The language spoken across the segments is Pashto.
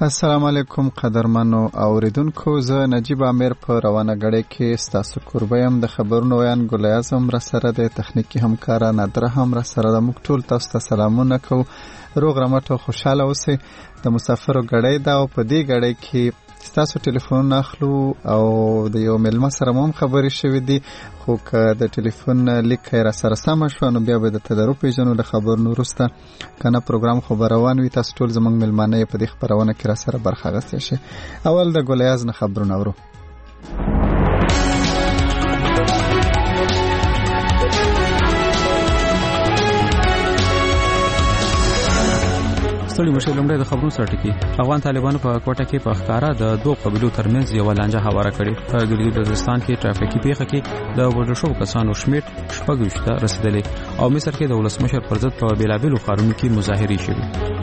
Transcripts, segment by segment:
السلام علیکم قدرمنو اوریدونکو، زه نجیب امیر په روانه غړې کې ستاسو کوربیم. د خبرونو ویان ګل اعظم را سره د تخنیکی همکار نادر هم را سره د موږ ټول تاسو ته سلامونه کوو. روغ رمټ او خوشاله اوسئ. د مسافرو غړې دا او په دې غړې کې ستاسو ټلیفون اخلو او د یو ملما سره هم خبرې شوې دي، خو که د ټلیفون لیک را سره سم شو نو بیا به د تدارو پیژنو له خبرونو وروسته. کنه پروګرام خو روان وي، تاسو ټول زموږ ملمانه په دې خبرونه کې را سره برخه اخیستئ شئ. اول د ګلیاز نه خبرونه اورو. ستړي مشه لومړی د خبرونو سره ټکی. افغان طالبانو په کوټه کې په ښکارا د دوه قبیلو ترمنځ یو لانجه هواره کړې. په ګلګت بلتستان کې ټرافیکي پیښه کې د وژل شوو کسانو شمېر 26 ته رسیدلی او مصر کې د ولسمشر پر ضد په بیلابیلو ښارونو کې مظاهرې شوې.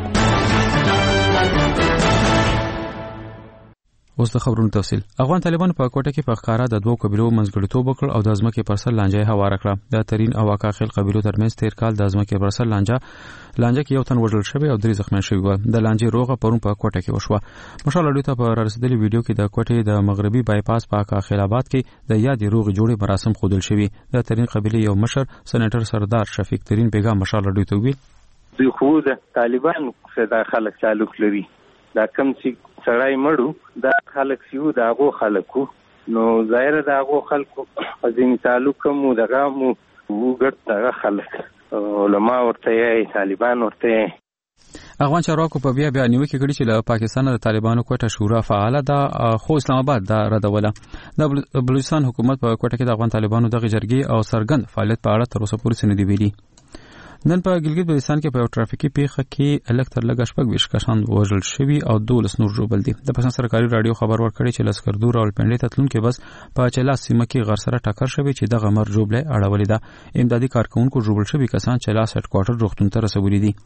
اوس د خبرونو تفصیل. افغان طالبانو په کوټه کې په ښکارا د دوه قبیلو منځګړیتوب وکړ او د ځمکې پر سر لانجه هواره کړه. د ترین او واکاخیل قبیلو ترمنځ تیر کال د ځمکې پر سر لانجه کې یو تن وژل شوی او 3 زخمیان شوي وو. د لانجې روغه پرون په کوټه کې وشوه. مشال اډیو ته په رسیدلي ویډیو کې د کوټې د مغربي بایپاس په واکاخیل آباد کې د یادې روغې جوړې مراسم ښودل شوي. د ترین قبیلې یو مشر سېنیټر سردار شفیق ترین بیګا مشال اډیو ته ویل: دوی خو د طالبانو سره خلک تعلق لري، دا کم چې سړی مړو دا خلک سیو دا غو خلکو نو ظاهر دا غو خلکو ځینې تعلق مو دغه مو وګړ دغه خلک علما ورته یې طالبان ورته. افغان چارواکو په بیا نیوکه کړې چې له پاکستان د طالبانو کوټه شورا فعال ده، خو اسلام آباد دا ردوله. د بلوچستان حکومت په کوټه کې د افغان طالبانو دغه جرګې او سرګند فعالیت په اړه تر اوسه پورې څه نه دی ویلي. نن په ګلګت بلتستان کې په یو ټرافیکي پیښه کې الکتر لګ 26 کسان وژل شوي او 12 نور ژوبل دي. د پاکستان سرکاري رادیو خبر ورکړی چې لسکردو راولپنډي ته تلونکي بس په چلاس سیمه کې غر سره ټکر شوی چې دغه مر ژوبله اړولې ده. امدادي کارکونکو ژوبل شوي کسان چلاس هډ کوارټر روغتون ته رسولي دي.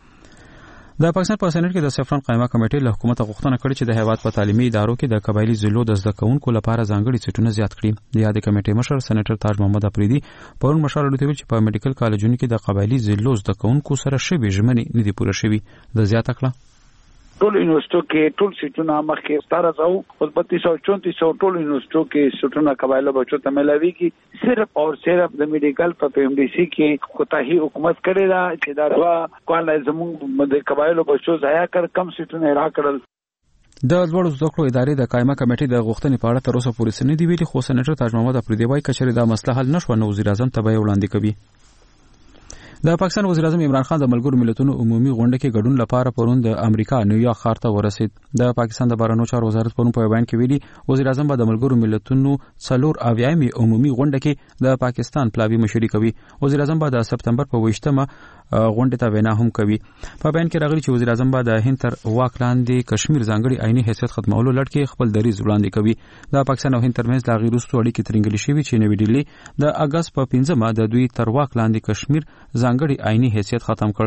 د پاکستان په سېنات کې د سفران قائمه کمیټې له حکومت غوښتنه کړې چې د هیواد په تعلیمي ادارو کې د قبایلی ضلعو د زده کوونکو لپاره ځانګړي سیټونه زیات کړي. د یادې کمیټې مشر سېنیټر تاج محمد افریدي پرون مشال اډیو ته ویل چې په میډیکل کالجونو کې د قبایلی ضلعو زده کوونکو سره شوي ژمنې نه دي پوره شوي. د زیاته کړه ټول یونیورسيټو کې ټول سیټونه مخکې 1700 او 3234 ټول یونیورسيټو کې سیټونه قبایلو بچو ته ملاويږي. صرف او صرف د میډیکل په ام ډي سي کې کوتاهي حکومت کړی دا چې دا کوله زموږ د قبایلو بچو ضایع کړ، کم سیټونه را کړل. د لوړو زده کړو ادارې د قائمه کمیټې د غوښتنې په اړه تر اوسه پورې څه نه دی ویلي، خو سېنیټر تاج محمد افریدي وايي کچېرې دا مسله حل نشو نو وزیر اعظم ته به وړاندې کوي. د پاکستان وزیر اعظم عمران خان د ملګرو ملتونو عمومي غونډه کې ګډون لپاره پرون د امریکا نیویارک ښار ته ورسید. د پاکستان د بهرنیو چارو وزارت پرون په بیان کې ویلي وزیر اعظم به د ملګرو ملتونو 4 عمومي غونډه کې د پاکستان پلاوی مشري کوي. وزیر اعظم به د سپتمبر په 28مه غونډه ته وینا هم کوي. په بیان کې راغلي چې وزیر اعظم به د هند تر واک لاندې کشمیر ځانګړي آئینی حیثیت ختمولو لړ کې خپل دریځ وړاندې کوي. د پاکستان او هند ترمنځ د غیر رسمي اړیکې ترنګلې شوې چې نوې ډیلي د اگست په 15مه د دوی تر واک لاندې کشمیر ځانګړي آئینی حیثیت ختم کړ.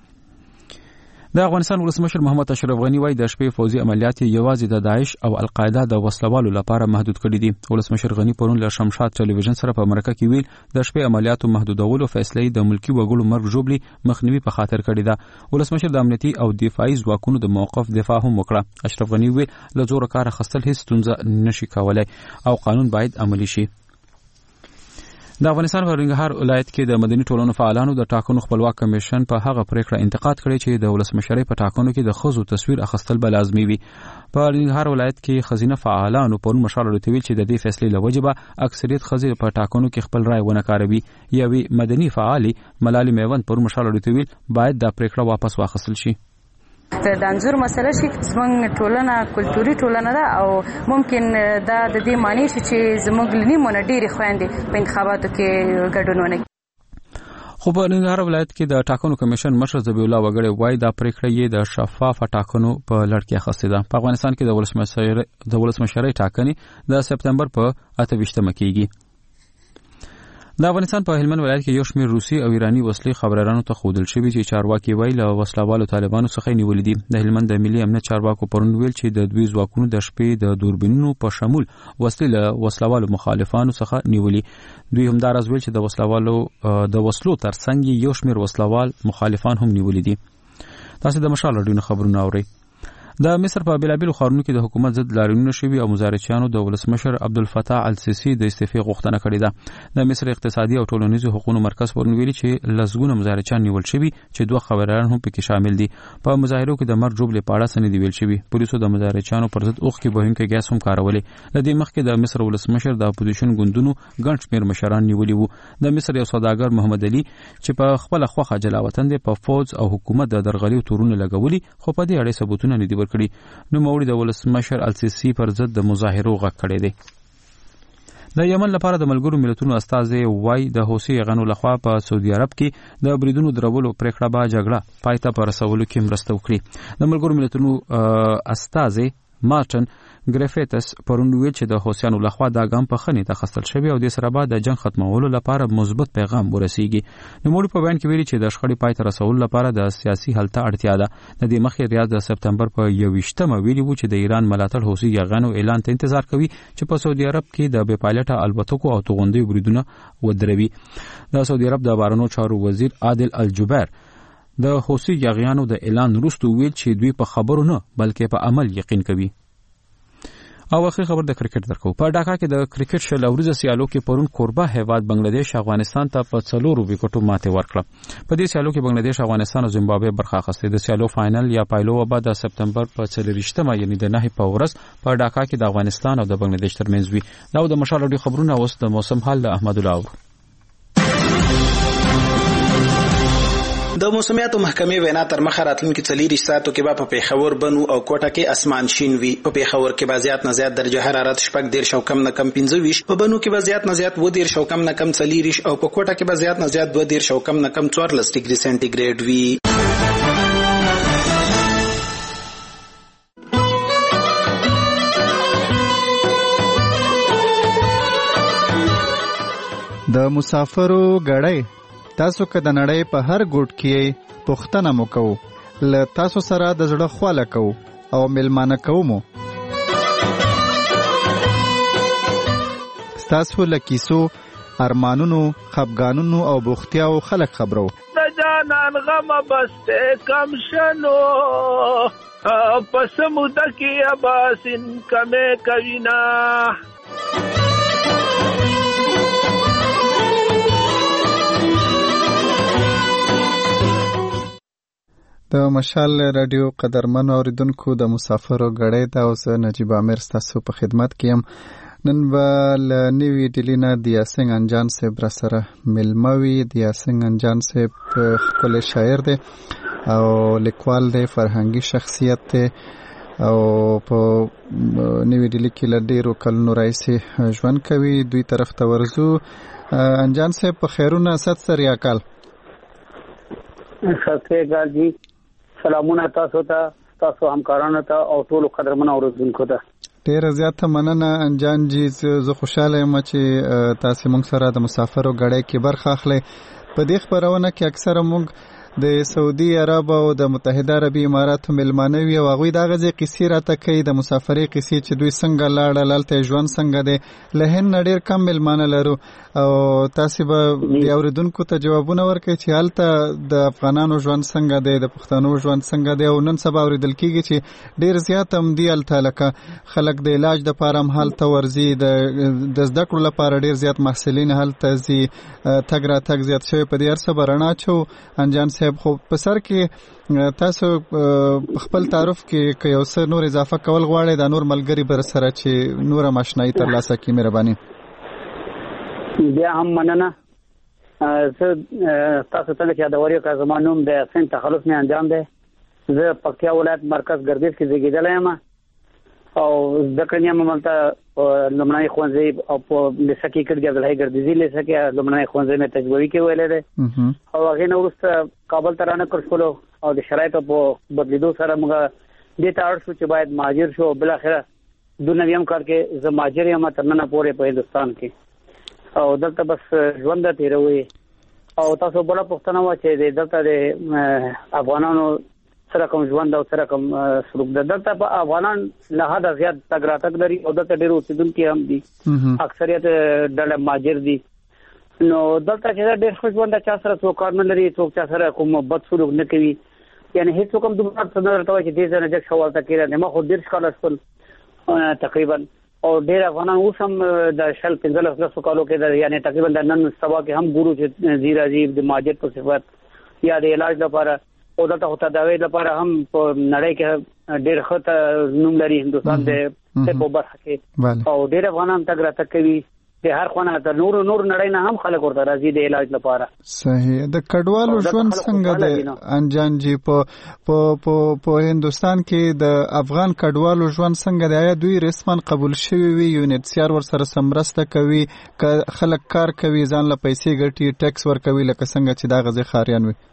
د افغانستان ولسمشر محمد اشرف غنی وايي د شپې فوزي عملیات یوازې د داعش او القاعده د وسلوالو لپاره محدود کړي دي. ولسمشر غنی پرون له شمشاد ټلویزیون سره په مرکه کې ویل د شپې عملیاتو محدودولو فیصله د ملکی وګړو مرګ ژوبلي مخنیوي په خاطر کړي ده. ولسمشر د امنیتي او دفاعي ځواکونو د موقف دفاع هم وکړه. اشرف غنی ویل له زور کار اخیستل هیڅ ستونزه نشي کولای او قانون باید عملي شي. د افغانستان په ننګرهار ولایت کې د مدني ټولنو فعالانو د ټاکنو خپلواک کمیشن په هغه پریکړه انتقاد کړی چې د ولسمشرۍ په ټاکنو کې د ښځو تصویر اخیستل به لازمي وي. په ننګرهار ولایت کې ښځینه فعالانو پرون مشال اډیو ته ویل چې د دې فیصلې له وجې به اکثریت ښځې په ټاکنو کې خپل رای ونه کاروي. یوې مدني فعالې ملالۍ میوند پرون مشال اډیو ته ویل باید دا پریکړه واپس واخیستل شي. د انځور مسله شي زموږ ټولنه کلتوري ټولنه ده او ممکن دا د دې معنی شي چې زموږ لنیمونه ډېری خويندې په انتخاباتو کې ګډون ونه کوي. خو په ننګرهار ولایت کې د ټاکنو کمیشن مشر ذبیح الله وګړی وايي دا پریکړه یې د شفاف ټاکنو په لړ کې اخیستې ده. په افغانستان کې د ولسمشرۍ ټاکنې د سپتمبر په 28مه کېږي. د افغانستان په هلمند ولایت کې یو شمېر روسي او ایراني وسلې خبريالانو ته ښودل شوي چې چارواکي وایي له وسلوالو طالبانو څخه نیولې دي. د هلمند د ملي امنیت چارواکو پرون ویل چې د دوی ځواکونو د شپې د دوربینونو په شمول وسلې له وسلوالو مخالفانو څخه نیولې. دوی هم دا راز ویل چې د وسلو ترڅنګ یو شمېر وسلوال مخالفان هم نیولې دي. تاسو د مشال اډیو خبرونه اورئ. د مصر په بلابل خارونو کې د حکومت ضد لاریونونه شوي او مظاهرچیانو د ولسمشر عبدالفتاح السیسی د استعفې غوښتنه کړې ده. د مصر اقتصادي او ټولنیزو حقوقو مرکز پرون ویلي چې لسګونه مظاهرچیان نیول شوي چې دوه خبریالان هم پکې شامل دي. په مظاهرو کې د مرګ ژوبلې په اړه څه نه دي ویل شوي. پولیسو د مظاهرچیانو پر ضد اوښکې بهونکي ګاز هم کارولې. له دې مخکې د مصر ولسمشر د اپوزیشن ګوندونو ګڼ شمېر مشران نیولي وو. د مصر یو سوداګر محمد علي چې په خپله خوښه جلاوطن دی په فوج او حکومت د درغلي تورونه لګولي خو په دې اړه ثبوتونه نه دي ورکړي. نوموړي د ولسمشر السیسی پر ضد د مظاهرو غږ کړی دی. د یمن لپاره د ملګرو ملتونو استازي وای د حوثي غنو لخوا په سعودي عرب کې د بریدونو درولو پریکړه به جګړه پای ته په رسولو کې مرسته وکړي. د ملګرو ملتونو استازي مارټن ګریفیتس پرون ویل چې د حوثیانو لخوا دا ګام په ښه نیت اخیستل شوی او د سره بعد د جنگ ختمولو لپاره مثبت پیغام ورسیږي. نوموړي په بیان کې ویلي چې د شخړې پای ته رسولو لپاره د سیاسي حل ته اړتیا ده. د دې مخکې ریاض د سپتمبر په 21مه ویلي وو چې د ایران ملاتړ حوثي غنو اعلان ته انتظار کوي چې په سعودي عرب کې د بې پایلټه الوتکو او توغندیو بریدونه ودروي. د سعودي عرب د بهرنیو چارو وزیر عادل الجبیر د حوثي یاغیانو د اعلان وروسته ویل چې دوی په خبرو نه بلکې په عمل یقین کوي. او اخر خبر د کرکټ درکو. په ډاکا کې د کرکټ شل ورځې سیالو کې پرون کوربه هیواد بنگلاديش افغانستان ته په 4 وکټو ماته ورکړه. په دې سیالو کې بنگلاديش افغانستان او زیمبابوے برخه اخیسته. د سیالو فائنل یا پایلو به د سپتمبر په 24مه یعنی د 9 په ورځ په ډاکا کې د افغانستان او د بنگلاديش ترمنځ وي. دا د مشال خبرونه اوس د موسم حال د احمد الله. د موسمیاتو محکمې وینا تر مخه راتلونکي 4 ساعتو کې به په پیښور بنو او کوټه کې اسمان شین وي. په پیښور کې به زیات نه زیات درجه حرارت 14 او کم نه کم 25، په بنو کې به زیات نه زیات 12 او کم نه کم 40 او په کوټه کې به زیات نه زیات 12 او کم نه کم 14 ډیګري سنټیګریډ وي. د مسافرو غړې تاسو که د نړۍ په هر ګوټ کې پوښتنه مو کوو له تاسو سره د زړه خواله کوو او ملمانه کوو مو ستاسو له کیسو ارمانونو خفګانونو او بوختیاو خلک خبرو د جانان غم بسته کم شنو پس موده کې اباسین کمه کوینا د مشال رادیو قدرمنو اوریدونکو د مسافرو غړې ته اوس نجیب عامر ستاسو په خدمت کې يم. نن به له نیوی ډیلی نه د یاسین انجان صاحب را سره ملموي. د یاسین انجان صاحب خپل شاعر دی او لیکوال دی، فرهنګي شخصیت دی او په نیوی ډیلی کې له ډیرو کلونو راهیسې ژوند کوي. دوی طرف ته ورځو. انجان صاحب په خیرونه ست سره یاکال ستاسو جی سلامونه تاسو ته، تاسو همکارانو ته او ټول قدرمنو اوریدونکو ته. ډیره زیاته مننه انجان جی. زه خوشاله یم چې تاسو موږ سره د مسافرو غړې کې برخه اخلئ. په دې خبرونه کې اکثره موږ د سعودي عرب او د متحده عربي اماراتو ملمانه وي او هغوی دا غزي قصې راته کوي د مسافرۍ قصې چې دوی څنګه لاړل، هلته ژوند څنګه دی. له هند نه ډېر کم ملمانه لرو او تاسې به د اورېدونکو ته جوابونه ورکوي چې هلته د افغانانو ژوند څنګه دی، د پښتنو ژوند څنګه دی. او نن سبا اورېدل کېږي چې ډېر زیات هم دي هلته، لکه خلک د علاج دپاره هم هلته ورځي، د زده کړو لپاره ډېر زیات محصلین هلته ځي، تګ راتګ زیات شوی. په دې هر څه به رڼا چو انجان صاحب. خو په سر کې تاسو خپل تعارف کې که یو څه نور اضافه کول غواړئ دا نور ملګري بر سره چې نور ماشنایي ترلاسه کړي، مهرباني. بیا هم مننه. زه تاسو ته چې یادوري که زما نوم د یاسین تخلص مې انجام دی. زه پکتیا ولایت مرکز ګردیز کې زیږېدلی یم او زده کړې یم هملته لومړنی ښوونځی او په لیسه کې کړي عبدالحی ګردیزي لیسه کې لومړنی ښوونځی مې تجربوي کې ویلی دی او هغې نه وروسته کابل ته رانقل شولو او د شرایطو په بدلېدو سره موږ دې ته اړ شو چې باید مهاجر شو. بالاخره 92 کال کې زه مهاجر یم تر ننه پورې په هندوستان کې او دلته بس ژوند تېروي. او تاسو بله پوښتنه وه چې دلته د افغانانو سره کوم ژوند او سره کوم سلوک ده. دلته په افغانان له حده زیات تګ راتګ لري او دلته ډېر اوسېدونکي هم دي، اکثریت ډله مهاجر دي. نو دلته چې ډېر ښه ژوند ده، چا سره څوک کار نه لري، څوک چا سره کوم بد سلوک نه کوي یعنی هیڅ کوم دومره څه نه راته چې دې ځنه جګ شوال تا کېره ما خو 10 کال شول تقریبا او ډېر افغانان اوس هم د 15 کالو کې یعنی تقریبا د نن سبا کې هم ګورو چې زیر عجیب د ماجد په صفت یا د علاج لپاره او دلته تداوی لپاره هم په نړۍ کې ډېر ښه نوم لري هندستان د په برخه کې او ډېر افغانان تګ راتګ کوي د هر خونه ته نور نړۍ نه هم خلک ورته راځي د علاج لپاره. صحیح. د کډوالو ژوند څنګه د انجان جی په هندستان کې د افغان کډوالو ژوند څنګه دی؟ آیا دوی رسمن قبول شوي وي یونیسیار ور سره سمرسته کوي که خلک کار کوي ځان له پیسې ګټي ټیکس ورکوي لکه څنګه چې دا غزي خاریان وي؟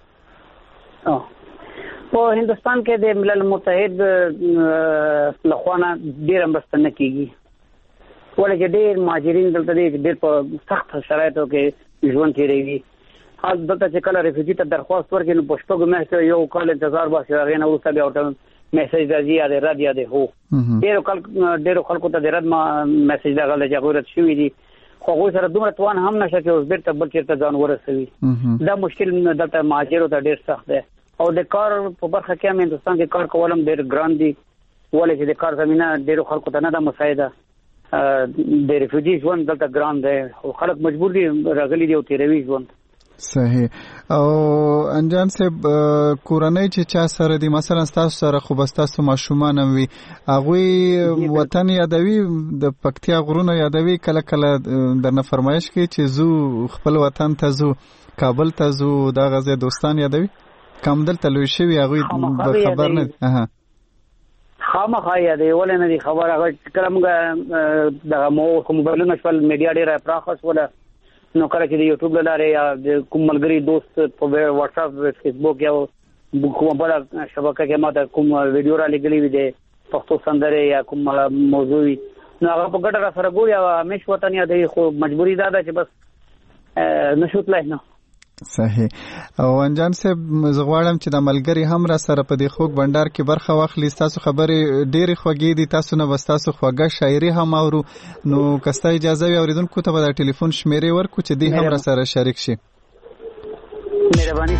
په هندستان کې د ملل متحد لخوا ډیر مرسته نه کیږي ولکه ډیر مهاجرین دلته ډیر په سخت شرایطو کې ژوند کوي. حال دلته چې کله ریفیوجی ته درخواست ورکړي نو پښتو ګمه یو کال انتظار باسي هغه نه ورته بیا ورته میسج راځي یا د رد یا د هو ډیر خلکو ته د رد میسج راغلی چې هغه رد شوی دي خو هغه سره دومره توان هم نشه چې اوس بیرته بل چیرته ځان ورسوي. دا مشکل دلته مهاجرو ته ډیر سخت دی او د کار په برخه کې هم هندستان کې کار کولم ډیر ګران دي ولې چې د کار زمينه ډیر خلکو ته نه ده مساعده. د ریفیوجی ژوند دلته ګران دی او خلک مجبور دي راغلي دي او تیروي ژوند. صحیح. او انجان صاحب کورنۍ چې چا سره دي مثلا تاسو سره خو بس تاسو ماشومان هم وي هغوی وطن یادوي د پکتیا غرونه یادوي کله کله درنه فرمایش کوي چې زو خپل وطن ته زو کابل ته زو دا غزه دوستان یادوي کم دلته لوي شوی هغوی خبر نه خامخا یادوي ولې نه دي خبر هغه کله موږ د موبایلونو شپل میډیا ډیره پراخه ولا نو کله چې د یوټیوب لاره یا د کوم ملګری دوست په واتس اپ فیسبوک یا کوم بل شبکه کې ما د کوم ویډیو را لګلې وي د پښتو سندره یا کوم موضوع نو هغه په ګټه سره ګوري او همیش وطن یادوي خو مجبوری ده چې بس نشوتلای نه. صحیح. او انجان صاحب زغواړم چې د ملګری هم را سره په دې خوږ بندر کې برخه واخلي تاسو خبرې ډېری خوږې دي تاسو نه بس تاسو خوږه شاعري هم اورو نو کستا اجازه وي اوریدونکو ته به د ټلیفون شمیرې ورکو چې دې هم را سره شریک شي. مهرباني.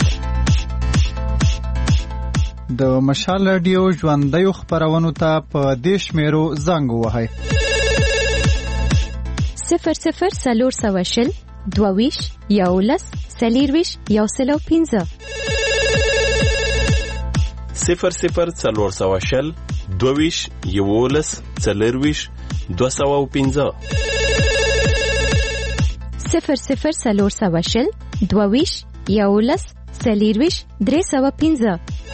د مشال رادیو ژوندۍ خبرونو ته په دې شمیرو زنګ ووهئ 00 دوویش یولس سلیرویش یوسلو 15 00 دوویش یولس سلیرویش 215 00 دوویش یولس سلیرویش 315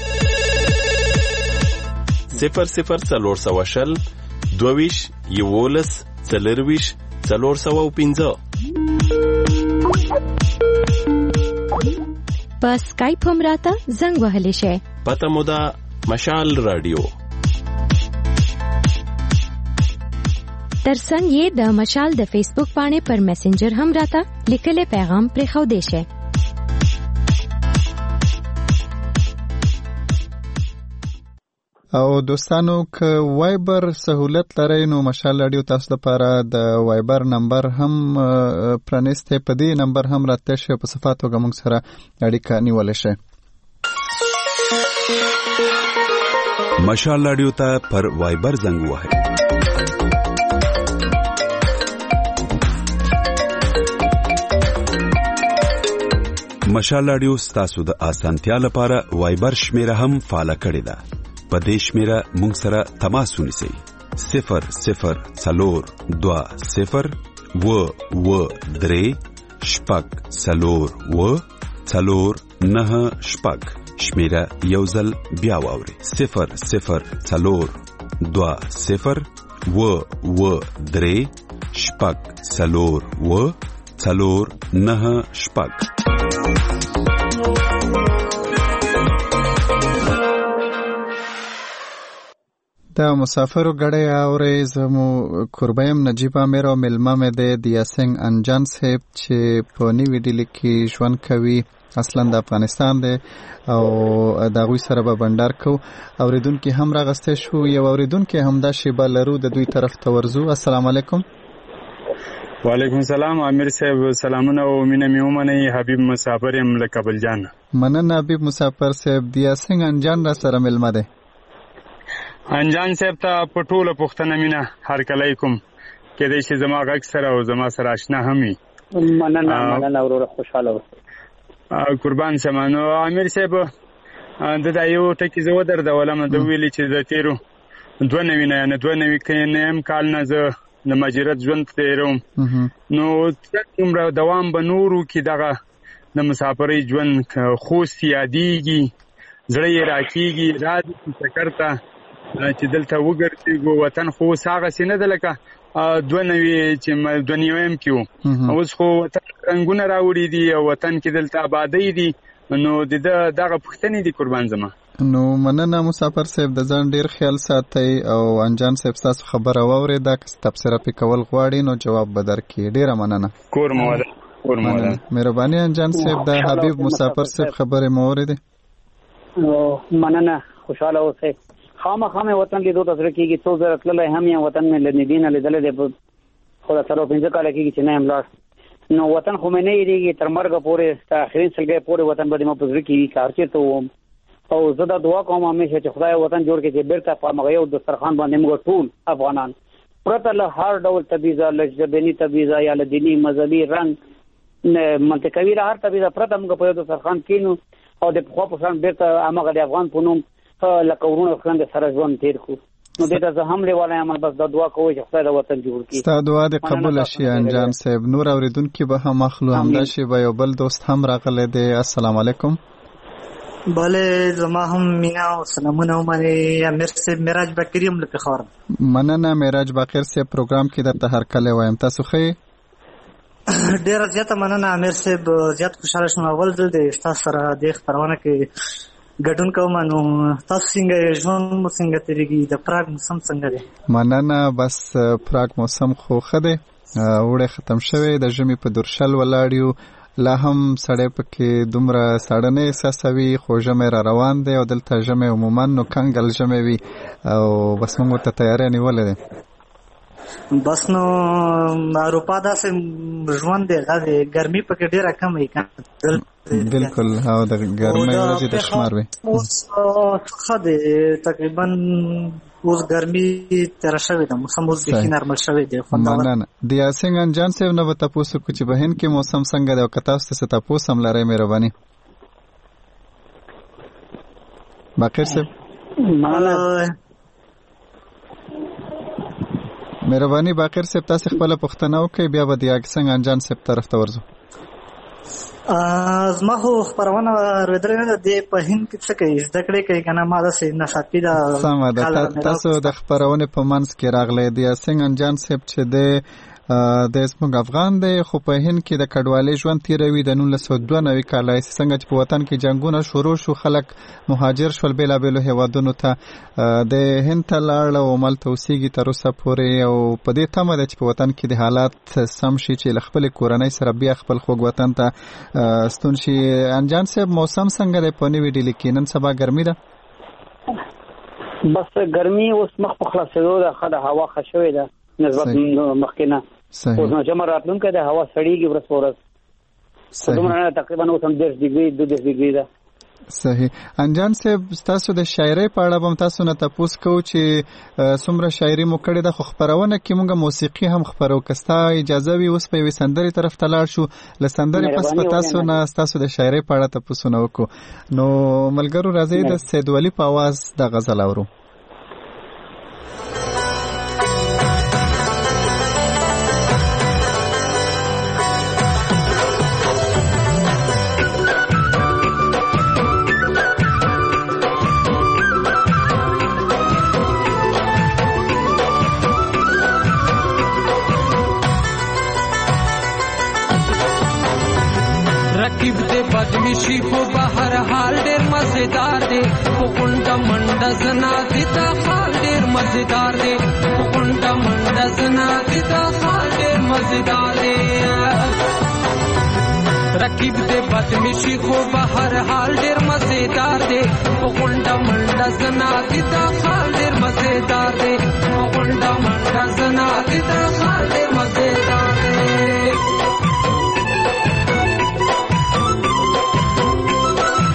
00 دوویش یولس سلیرویش 415 په اسکایپ هم راته زنګ وهلی شي. پته مو ده مشال رادیو. ترڅنګ یې د مشال د فیسبوک باندې پر میسنجر هم راته لیکلي پیغام پرېښودی شي. او دوستانو که وایبر سہولت لرئ نو مشال رادیو تاسو لپاره د وایبر نمبر هم پرانیسته په دې نمبر هم راته شي په صفات او موږ سره اړیکه نیولای شي. مشال رادیو ته پر وایبر زنګ وهئ مشال رادیو ستاسو د اسانتیا لپاره وایبر شمیره هم فعال کړی ده. په دې شمیره مونږ سره تماس ونیسئ 002023 شمیره یو ځل بیا واورئ 002023 دا مسافرو غړې اورې زمو قربایم نجیب امیر او ملما مې د دیاسنګ انجان صاحب چې په نیوی ډیلی کې ژوند کوي اصلا د افغانستان دی او دا غوي سره به بندر کو اوریدونکو هم راغسته شو یو اوریدونکو هم دا شیبه لرو د دوی طرف ته ورزو. السلام علیکم. وعلیکم السلام امیر صاحب سلامونه او مینه میومنه حبیب مسافر یم له کابل جان. مننه حبیب مسافر صاحب د یاسین انجان را سره ملمه ده. انجان صاحب ته په ټوله پښتنه مینه هرکلی کوم، کېدای شي زما غږ سره او زما سره اشنا هم وي. مننه وروره، خوشحاله اوسه. قربان شمه. نو امیر صاحب د دا یو ټکي زه ودردولم، د ویلي چې د تیرو 92 کال نه زه د مهاجرت ژوند تیروم، نو څومره دوام به نورو کې دغه د مسافرۍ ژوند خوست یادېږي، زړه یې راکېږي، راځي چکر ته چې دلته وګرځېږو. وطن خو اوس هغسې نه ده لکه 92 چې 92 کې و، اوس خو وطن رنګونه راوړي دي او وطن کې دلته آبادۍ دي. نو د دغه پوښتنې دي قربان زما. نو مننه مسافر صاحب، د ځان ډیر خیال ساتئ او انجان صاحب تاسو خبره واورېده، که تبصره پې کول غواړئ نو جواب به درکړي. ډیره مننه. کور موده. مهرباني انجان صاحب، د حبیب مسافر صاحب خبرې مو واورېدې؟ مننه، خوشحاله اوسئ. خامخا مې وطن لیدو ته زړه کېږي. څو ځله تللی هم یم، وطن مې له نږدې نه لیدلی دی، خو د 15 کاله کېږي چې نه یم لاړ. نو وطن خو مې نه هېرېږي، تر مرګه پورې تر اخرین سلګۍ پورې وطن به زما په زړه کې وي، که هر چېرته وم. او زه دا دعا کوم همیشه چې خدای وطن جوړ کړي چې بیرته په هغه یو دسترخوان باندې موږ ټول افغانان پرته له هر ډول تبعیضه، له ژبني تبعیضه یا له دیني مذهبي رنګ منطقوي له هر تبعیضه پرته موږ په یو دسترخوان کېنو او د پخوا په شان بیرته هماغه د افغان په نوم لکه ورونه خویندې سره ژوند تېر کړو. نو دې ته زه هم لیواله یم، بس دا دعا کوئ چې خدای د وطن جوړ کړي. ستا دعا دې قبوله شي انجان صاحب. نور اورېدونکي به هم اخلو. همداشې به یو بل دوست هم راغلی دی. السلام علیکم. بله، زما هم مینا او سلامونه ومنئ. امیر صاحب معراج باقر یم له پېښور. مننه معراج باقر صاحب، پروګرام کې درته هرکلی وایم. تاسو ښه یې؟ ډېره زیاته مننه امیر صاحب، زیات خوشحاله شوم. اول ځل دی ستاسو سره دې خپرونه کې ګډون کوم. نو تاسو څنګه ژوند مو څنګه تېرېږي؟ د پراګ موسم څنګه دی؟ مننه. بس پراګ موسم خو ښه دی، اوړی ختم شوی، د ژمي په دورشل ولاړ یو. لا هم سړی پکې دومره ساړه نه احساسوي، خو ژمی را روان دی او دلته ژمی عموما نو کنګل ژمی وي او بس موږ ورته تیاری نیولې دی. بس نو اروپا داسې ژوند دی، ګرمي پکې ډېره کم وي. بالکل، او د ګرمۍ ورځې د شمار وي. اوس ښه دی، تقریبا اوس ګرمي تېره شوې ده، موسم اوس بیخي نرمل شوی دی. مننه. د یاسین انجان صاحب نه به تپوس وکړو چې په هند کې موسم څنګه دی او که تاسو ته څه تپوس هم لرئ مهرباني. باقر صاحب مهرباني. باقر صاحب تاسو خپله پوښتنه وکړئ، بیا به د یاسین انجان صاحب طرف ته ورځو. زما خو خپرونه اورېدلې نه ده. دې په هند کې څه کوي؟ زده کړې کوي که نه؟ ما داسې ناڅاپي ده. سمه ده، تاسو د خپرونې په منځ کې راغلی. د یاسین انجان صاحب چې دی د زموږ افغان دی، خو په هند کې د کډوالۍ ژوند تېروي. د 1992 کال څنګه چې په وطن کې جنګونه شروع شو، خلک مهاجر شول بېلابېلو هېوادونو ته، د هند ته لاړل او همالته اوسېږي تر اوسه پورې، او په دې تمه ده چې په وطن کې د حالات سم شي، چې له خپلې کورنۍ سره بیا خپل خوږ وطن ته ستون شي. انجان صاحب موسم څنګه دی په نوي ډیلي کې؟ نن سبا ګرمي ده؟ بس ګرمي اوس مخ په خلاصېدو ده، ښه ده، هوا ښه شوې ده نسبت مخکې نه. اوس نو جمع راتلونکی ده، هوا سړېږي ورځ په ورځ، دومره نه، تقریبا اوس هم 10 ډګري 22 ډګري ده. صحیح. انجان صاحب تاسو د شاعرۍ په اړه هم تاسو نه تپوس کوو چې څومره شاعري مو کړې ده، خو خپرونه کې موږ موسیقي هم خپرو. که ستا اجازه وي اوس په یوې سندرې طرف ته لاړ شو، له سندرې پس به تاسو نه ستاسو د شاعرۍ په اړه تپوسونه وکړو. نو ملګرو راځئ د سید ولي په اواز د غزل اورو. رقیب دے بدمشی کو بہر حال ډیر مزیدار دی، پونډه منډه زنا دي تا حال ډیر مزیدار دی، پونډه منډه زنا دي تا حال ډیر مزیدار دی. رقیب دے بدمشی کو بہر حال ډیر مزیدار دی، پونډه منډه زنا دي تا حال ډیر مزیدار دی، پونډه منډه زنا دي تا حال ډیر مزیدار دی.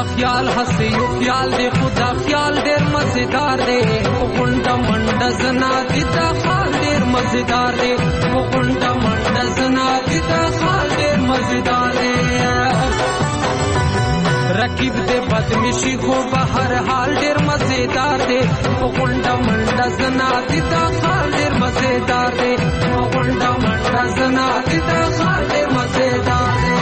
خیال هسې یو خیال دی خو دا خیال ډېر مزیدار دی په غونډه منډه زنا دي دا خال ډېر مزیدار دی په غونډه منډه زنا دي دا خال ډېر مزیدار دی رقیب دې بدمشي خو به هر حال ډېر مزیدار دی په غونډه منډه زنا دي دا خال ډېر مزیدار دی په غونډه منډه زنا دي دا خال ډېر مزیدار دی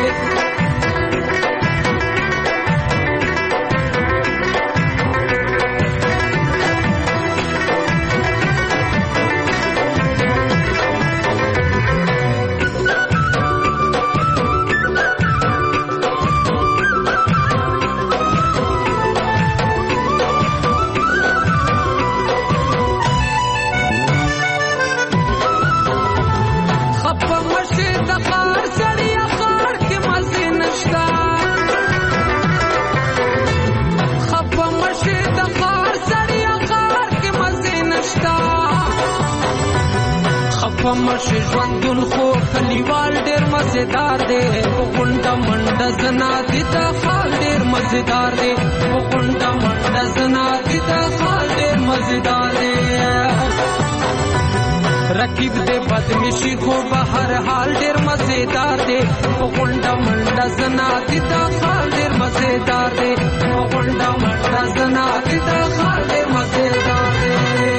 پمشه ژوندون خو کلیوال ډېر مزیدار دی په غونډه منډه زنا دي دا خال ډېر مزیدار دی په غونډه منډه زنا دي دا خال ډېر مزیدار دی رقیب دې بدمشي خو به هر حال ډېر مزیدار دی په غونډه منډه زنا دي دا خال ډېر مزیدار دی په غونډه منډه زنا دي دا خال ډېر مزیدار دی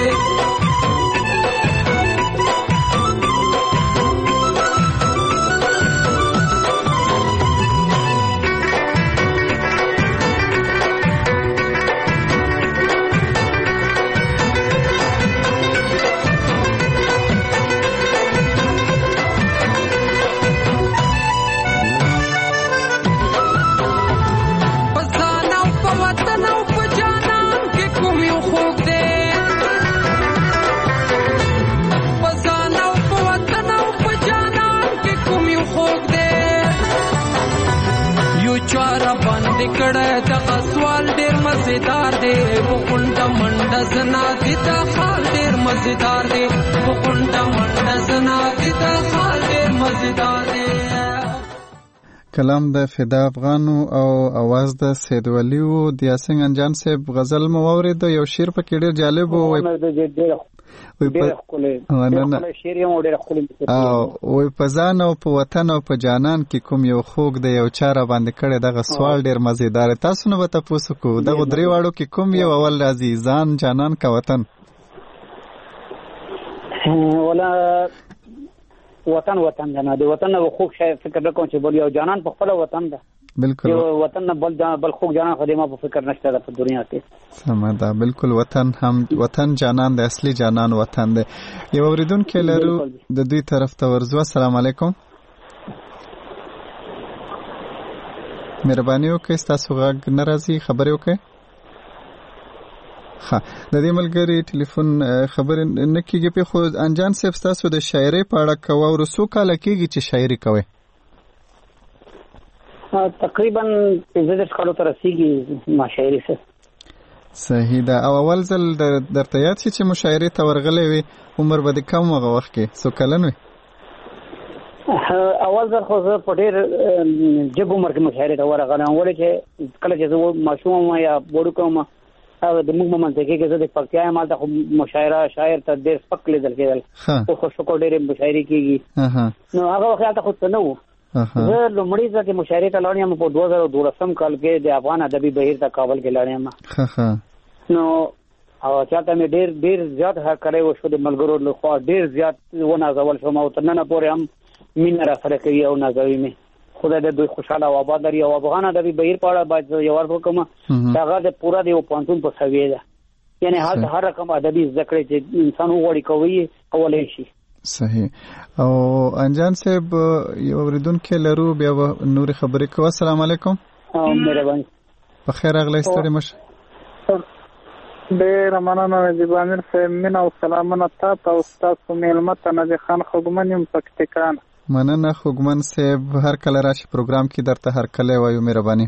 کړه دا سوال ډېر مزیدار دی په غونډه منډه زنا دي دا خال ډېر مزیدار دی په غونډه منډه زنا دي دا خال ډېر مزیدار دی کلام د فدا افغانو او आवाज د سید ولی او د یاسین انجان صاحب غزل مو اوریدو یو شعر پکې ډېر جالب و وي په ځان او په وطن او په جانان کې کوم یو خوږ دی یو چاره باندې کړي دغه سوال ډېر مزیدار تاسو نو به تاسو کو دغه درې واړو کې کوم یو اول راځي ځان جانان کا وطن ولا وطن جنا دی وطن او خوږ شي فکر وکړم چې بل یو جانان په خپل وطن ده بالکل یو وطن نه بل خوږ جانان خدمه په فکر نشته د دنیا کې سم ده بالکل وطن هم وطن جانان د اصلي جانان وطن ده یو اوریدونکو لرو د دوی طرف ته ورزو السلام علیکم مهرباني وکړئ تاسو غږ ناراضي خبرې وکړئ ها د دې ملګری ټلیفون خبر نه کیږي په خو انجان صاحب تاسو د شاعرۍ په اړه کوو او رسو کال کېږي چې شاعري کوي تقریبا 15 کالو تر رسیدي ما شاعري سره صحیح ده او اول ځل درته یاد شي چې مشاعرې ته ورغلې وي عمر به د کم هغه وخت کې څو کلن وي اول ځل خو زه په ډېر جګ عمر کې مشاعرې ته ورغلم ولې چې کله چې زه ماشوم یا وړو کوم او د موږ منځکه کې زه د پکتیا مال ته مشاعره شاعر ته ډېر سپک لیدل کېدل او خو شکو ډېر مشاعرې کېږي نو هغه وخت ته خو څه نه و زه لومړی ځل چې مشاعرې ته لاړم په 2012 کال کې د افغان ادبي بهیر ته کابل کې لاړم نو او چاته مې ډېر زیات هرکلی وشو د ملګرو له خوا ډېر زیات ونازول شوم او تر ننه پورې هم مینه راسره کوي او نازوي مې خدای دې دوی خوشاله او آباد لري او افغان ادبي بهیر په اړه باید یو ور وکم هغه د پورا دی پانتون په سوي ده یعنی هر رقم ادبي ذکر چې انسان وړي کوي کولای شي صحیح او انجان صاحب یو اوریدونکو لرو بیا نور خبرې کوو السلام علیکم مهرباني په خیر اغلی ستړي مشه ډېر مننه نجیب امیر صاحب مینه او سلامونه تاسو او تاسو میلمه ته نجیب خان خوږمن یم پکتیکان مننه خوږمن صاحب هر کله راشي پروګرام کې درته هر کله وایو مهرباني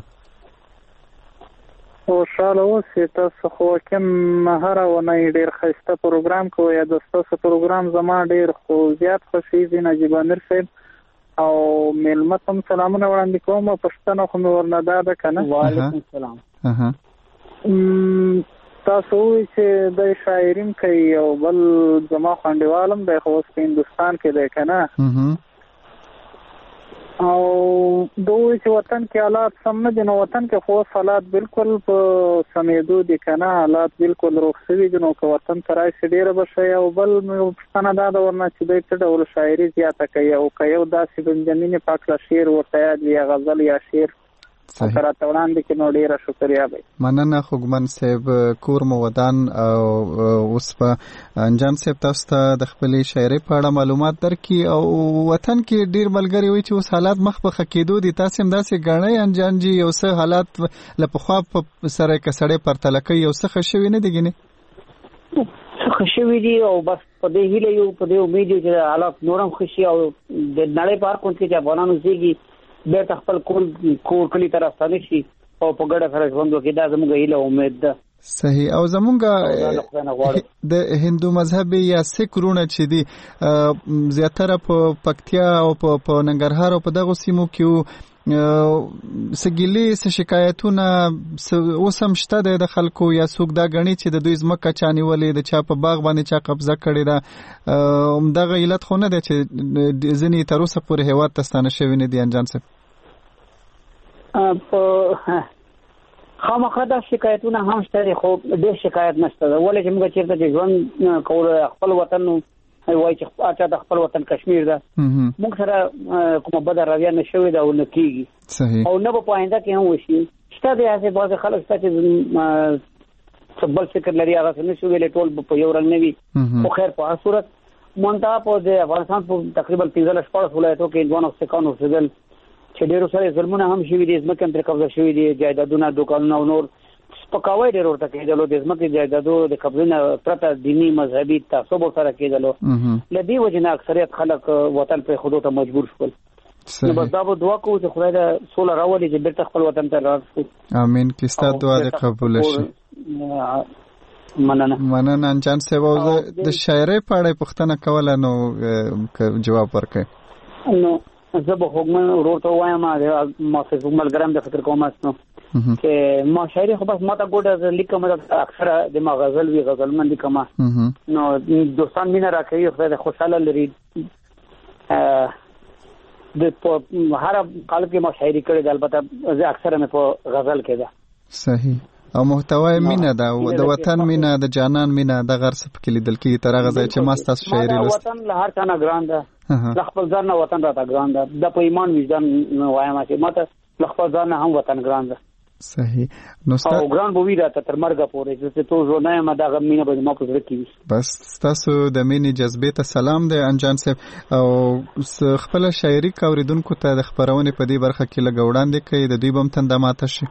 خوشاله اوسئ تاسو خو کوم هره ونې ډېر ښایسته پروګرام کوئ د ستاسو پروګرام زما ډېر خو زیات خوښیږي نجیب امیر صاحب او میلمه ته سلامونه وړاندې کوم. پښتنه خو مې ورنه دا ده که نه؟ وعلیکم السلام. تاسو وایئ چې دی شاعرین کوي او بل زما خوانډیوال هم دی، خو اوس په هندوستان کې دی که نه؟ او ده وایي چې وطن کې حالات سم نه دي. نو وطن کې خو اوس حالات بالکل په سمېدو دي که نه؟ حالات بالکل روغ شوي دي. نو که وطن ته راشي ډېره به ښه. او بل پوښتنه دا ده ورنه چې دوی څه ډول شاعري زیاته کوي، او که یو داسې د مینې په هکله شعر ورته یاد وي یا غزل یا شعر که راته وړاندې کړي نو ډېره شکریا به. مننه خوږمن صاحب. کور مو ودان. او اوس په انجان صاحب تاسو ته د خپلې شاعرۍ په اړه معلومات درکړي. او وطن کې ډېر ملګري وایي چې اوس حالات مخ په ښه کېدو دي. تاسې هم داسې ګڼئ انجان جي یو څه حالات له پخوا سره که سړی پرتله کوي یو څه ښه شوي نه دي ګینې؟ ښه شوي دي او بس په دې هیله یو په دې امید یو چې حالات نور هم ښه شي او د نړۍ په هر کونج کې چې افغانانو اوسېږي بیرته خپل کور کلي ته راستانه شي او په ګډه سره ژوند وکړي. دا زموږ هیله او امید ده. صحیح. او زمونږ د هندو مذهب یا سیک وروڼه چې دي زیاتره په پکتیا او په ننګرهار او په دغو سیمو کې څه ګیلې څه شکایتونه اوس هم شته دی د خلکو، یا څوک دا ګڼي چې د دوی ځمکه چا نیولې، د چا په باغ باندې چا قبضه کړې ده؟ همدغه علت خو نه دی چې ځینې تر اوسه پورې هېواد ته ستانه شوي نه دي انجان صاحب؟ خامخا دا شکایتونه هم شته دي، خو ډېر شکایت نشته ده. ولې چې موږ چېرته چې ژوند کول خپل وطن وایي چې اچھا د خپل وطن کشمیر ده، موږ سره کومه بده رویه نه شوې ده او نه کېږي او نه به په آینده کې هم وشي. شته دی هسې بعضې خلک شته چې بل فکر لري، هغه څه نه شو ویلی، ټول په یو رنګ نه وي. خو خیر په هر صورت منتها په د افغانستان په تقریبا 15-14 ولایتو کې هندوان او سیکان اوسېدل چې ډېرو سره ظلمونه هم شوي دي، ځمکې هم پرې قبضه شوي دي، جایدادونه، دوکانونه او نور سپکاوی ډېر ورته کېدلو. د ځمکې جایدادو د قبضې نه پرته دیني مذهبي تعصب ورسره کېدلو. له دې وجې نه اکثریت خلک وطن پرېښودو ته مجبور شول. نو بس دا به دعا کوو چې خدای دا سوله راولي چې بېرته خپل وطن ته لاړ شو. امین. که ستا دعا دې قبوله شي. مننه انجان صاحب. او د شاعرۍ په اړه پوښتنه کوله نو جواب ورکړئ. نو زه به خوږمن ورور ته ووایم، ما فیسبوک ملګری هم د فکر کوم نو چې ما شاعري خو بس ما ته ګوډه لیکم، اکثره د ما غزل وي، غزلمن لیکم. نو دوستان مینه راکوي، خدای دې خوشحاله لري. د هر قالب کې ما شاعري کړې ده، البته زه اکثره مې په غزل کې ده. صحیح. او محتوای مینه ده، د وطن مینه، د جانان مینه، د غرس په کې لیدل کېږي تر هغه ځای چې ما ستاسو شاعري لوست. وطن له هر چا نه ګران ده، له خپل ځان نه وطن راته ګران ده. د په ایمان وجدان وایم چې ما ته له خپل ځان نه هم وطن ګران ده. صحیح. نو او ګران به وي راته تر مرګه پورې چې تو ژوند نه یم، دغه مینه به زما په زړه کې وي. بس ستاسو د مینې جذبې ته سلام دی انجان صاحب. او خپله شاعري که اورېدونکو ته د خپرونې په دې برخه کې لږ وړاندې کړئ، د دوی به هم تنده ماته شي.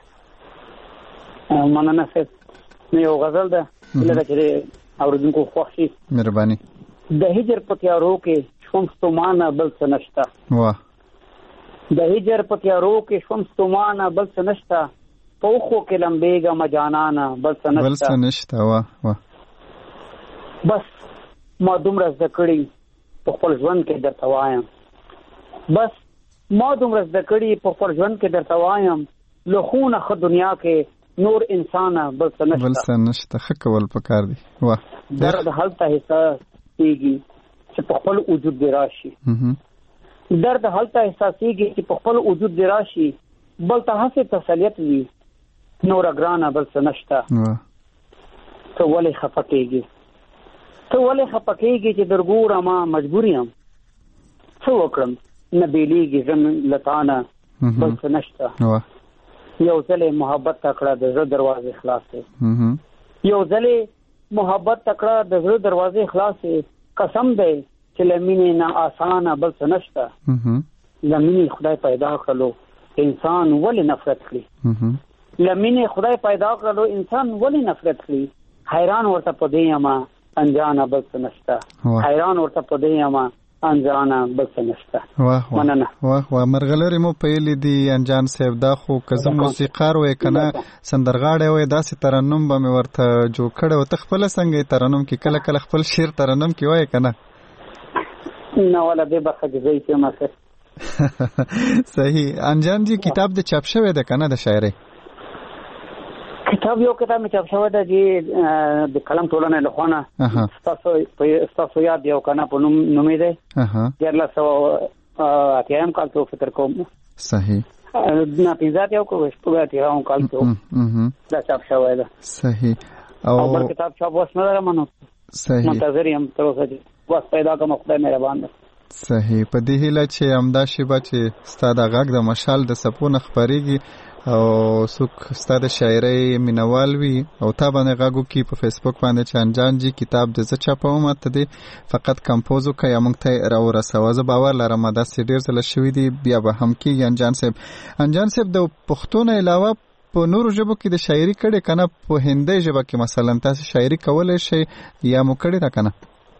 مننه صاحب. نو یو غزل ده لکه چې اورېدونکو خوښ شي. مهرباني. د هجر په تیارو کې شوم ستومانه بل څه نشته. واه. د هجر په تیارو کې شوم ستومانه بل څه نشته، په اوښو کې لمبېږم جانانه بل څه نشته. بل څه نشته. واه واه. بس ما دومره زده کړي په خپل ژوند کې درته وایم، بس ما دومره زده کړي په خپل ژوند کې درته وایم، له خونه ښه دنیا کې نور انسانه بل څه نشته. بل څه نشته. ښه کول پکار دي. واه. درد هلته احساسېږي چې په خپل وجود دې راشي. درد هلته احساسېږي چې په خپل وجود دې راشي، بل ته هسې تسلیت وي نوره ګرانه بل څه نشته. ته ولې خفه کېږي، ته ولې خفه کېږي چې درګوره ما مجبور یم، څه وکړم نه بېلېږي زم له تانه بل څه نشته. یو ځلې محبت ته کړه د زړه دروازې خلاصې، یو ځلې محبت ته کړه د زړه دروازې خلاصې، قسم دی چې له مینې نه آسانه بل څه نشته. له مینې خدای پیدا کړلو انسان ولې نفرت کړي، له مینې خدای پیدا کړلو انسان ولې نفرت کړي. حیران ورته په دې یمه انجانه بل څه نشته، حیران ورته په دې یمه انجانه بل څه نشته. مننه. واه واه. مرغلرې مو پیلې دي انجان صاحب. دا خو که زه موسیقار وای که نه سندرغاړی وای داسې ترنم به مې ورته جوړ کړی و. ته خپله څنګه ترنم کې کله کله خپل شعر ترنم کې وای که نه؟ نه والا دې برخه کې زه یې کېم. صحیح. انجان جی کتاب د چاپ شوی ده کنه د شاعرۍ؟ کتاب یو کتاب می چاپ شوی ده چې د کلم ټولنه له خوانه تاسو یاد یو کنه په نوم دی 1480 کال ته فکر کوم. صحیح. نه پیزات یو کو شپږ کال ته دا چاپ شوی ده. صحیح. او بل کتاب چاپ وس نه درمنو. صحیح. منتظر یم تر اوسه وس پیدا کوم خدای مهربان ده. صحیح. په دې هیله چې امدا شیبه چې ستاد غږ د مشال د سپونه خبريږي او څوک ستاد شاعرۍ مینوال وي او تا باندې غږو کې په فیسبوک باندې چې انجان جی کتاب د ز چاپوم ته دی فقط کمپوزو کوي موږ ته راو رسوازه باور لرم دا سې ډیر زله شوې دي بیا به هم کې انجان صاحب د پښتو نه علاوه په نورو ژبو کې د شاعري کړي کنه په هندۍ ژبه کې مثلا تاسو شاعري کولای شئ یا مو کړی را کنه؟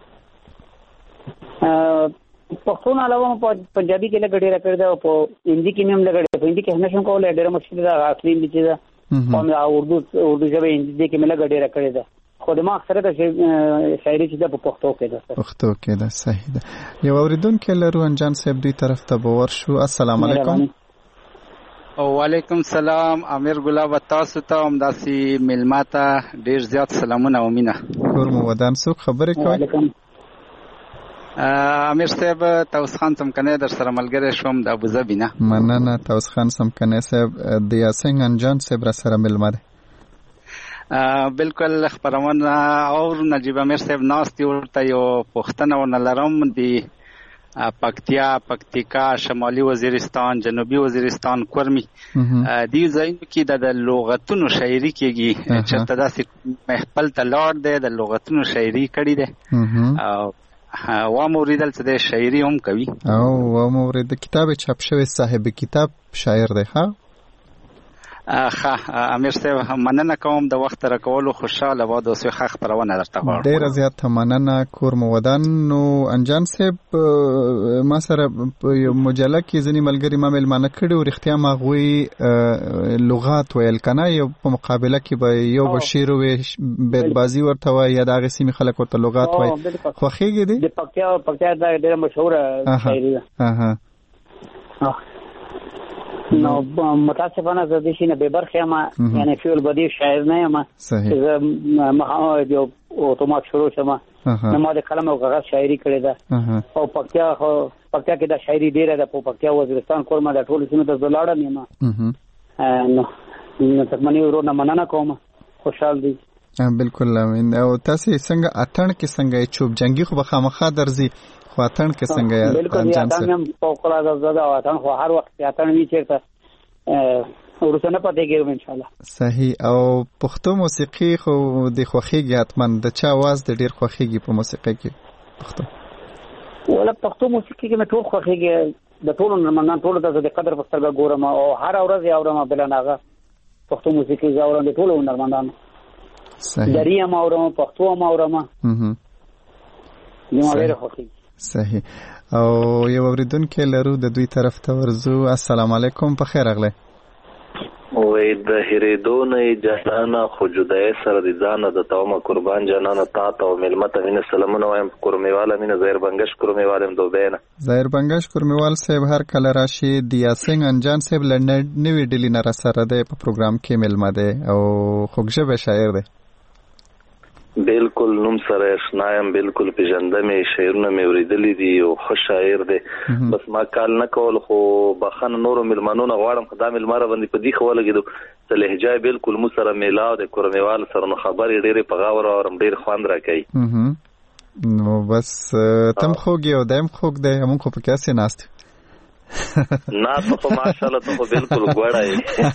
پښتو نه علاوه په پنجابي کې لګړې را کړی دا او په هندي کې هم لګړې په هندي کې هم نشم کولای ډېر مشکل ده اصلي دي چې دا او اردو ژبه هندي کې مله لګړې را کړی دا خو د ما اکثره د شاعري چې په پښتو کې ده. پښتو کې ده. صحیح ده. یو اوریدونکو لرو انجان صاحب دوی طرف ته باور شو. السلام علیکم. وعلیکم السلام. امیر ګلاب تاسو ته هم داسي ملماته ډیر زیات سلامونه او مینه. کور مو ودان څوک خبرې کوي؟ امیر صاحب توس خان سمکنه در سره ملګری شوم د ابوظبی نه. مننه توس خان سمکنه صاحب د یاسین انجان صاحب را سره ملمه ده. بالکل خبرونه او نجیب امیر صاحب ناستي ورته یو پښتنه ونلرم دی پکتیکا شمالي وزیرستان جنوبي وزیرستان کورمی دی ځایونو کې د لغتونو شاعري کېږي چې تداسي محفل ته لاړ دی د لغتونو شاعري کړي ده او و موریدل څه د شاعري هم کوي او و مورید کتاب چاپ شوی صاحب کتاب شاعر دی. ها امیر صاحب مننه کوم د وخت راکولو خوشاله و د اوسه خبرونه درته غواړم. ډیر زیات مننه کور مو ودان. نو انجان صاحب ما سره یو مجله کې ځنی ملګری ما ملمانه کړي او اختیار ما غوي لغات ویل کنه یو په مقابله کې به یو بشیر وي بیت بازی ورته وای یا دغه سیمه خلک ورته لغات وای خو خېږي دي د پکتیا دا ډیره مشهوره شاعري ده. نو متاسفانه زه د شینه به برخه ما یعنی فعل بدی شاعر نه یم. صحیح. ما یو اتومات شروع شوم نو ما د کلم او غږ شاعري کړې ده او پکتیا کې دا شاعري ډیره ده په پکتیا وزیرستان کورما د ټولو سینو ته زلاړم یم. نو تاسو ورونه مننه کوم خوشحال دي. بالکل امین. او تاسو څنګه اتن کې څنګه چوب جنگي خو بخامخه درځي خو اتن کې څنګه یا انجان صاحب؟ بالکل اتن په کلا زده او اتن خو هر وخت اتن وی چیرته ورسنه پاتې کېږم ان شاء الله. صحیح. او پښتو موسیقي خو د خوخيږي حتمن د چا आवाज د ډیر خوخيږي په موسیقي کې پښتو؟ ولا پښتو موسیقي کې مې ټول خوخيږي د ټولو نمنان ټولو د قدر په سترګه ګورم او هر ورځ اورم بل نه پښتو موسیقي زاورم د ټولو نمنان. صحیح. دریا ما اورم پښتو ما اورم نو ډیر خوخيږي. صحیح. او یو اوریدونکو لرو د دوی طرف ته ورزو. السلام علیکم په خیر اغله. وې د هریدو نه جهانه خو جدای سره د ځانه د تومه قربان جانانه تا ته او ملمت مين سلامونه وایم کورمیواله مين زهیر بنگش کورمیوالم دوبینه زهیر بنگش کورمیوال صاحب هر کله راشي د یاسین انجان صاحب لنډ نوې ډلی نه را سره ده په پروګرام کې ملمه ده او خوږه شاعر ده. بالکل نوم سره آشنایم بالکل پیژندمه شعرونه مې اوریدلې دي او ښه شاعر دی بس ما کال نه کول خو بخنه نور ملمنونه غواړم خدای ملمره باندې په دې خو لګیدو چې لهجه بالکل مو سره میلاو د کورمیوال سره نو خبرې ډېرې په غاور اورم ډېر خوند راکړي. نو بس تم خوږی او دیم خوږ دی موږ په کیسه ناست نه ته ماشاءالله ته بالکل ګوړای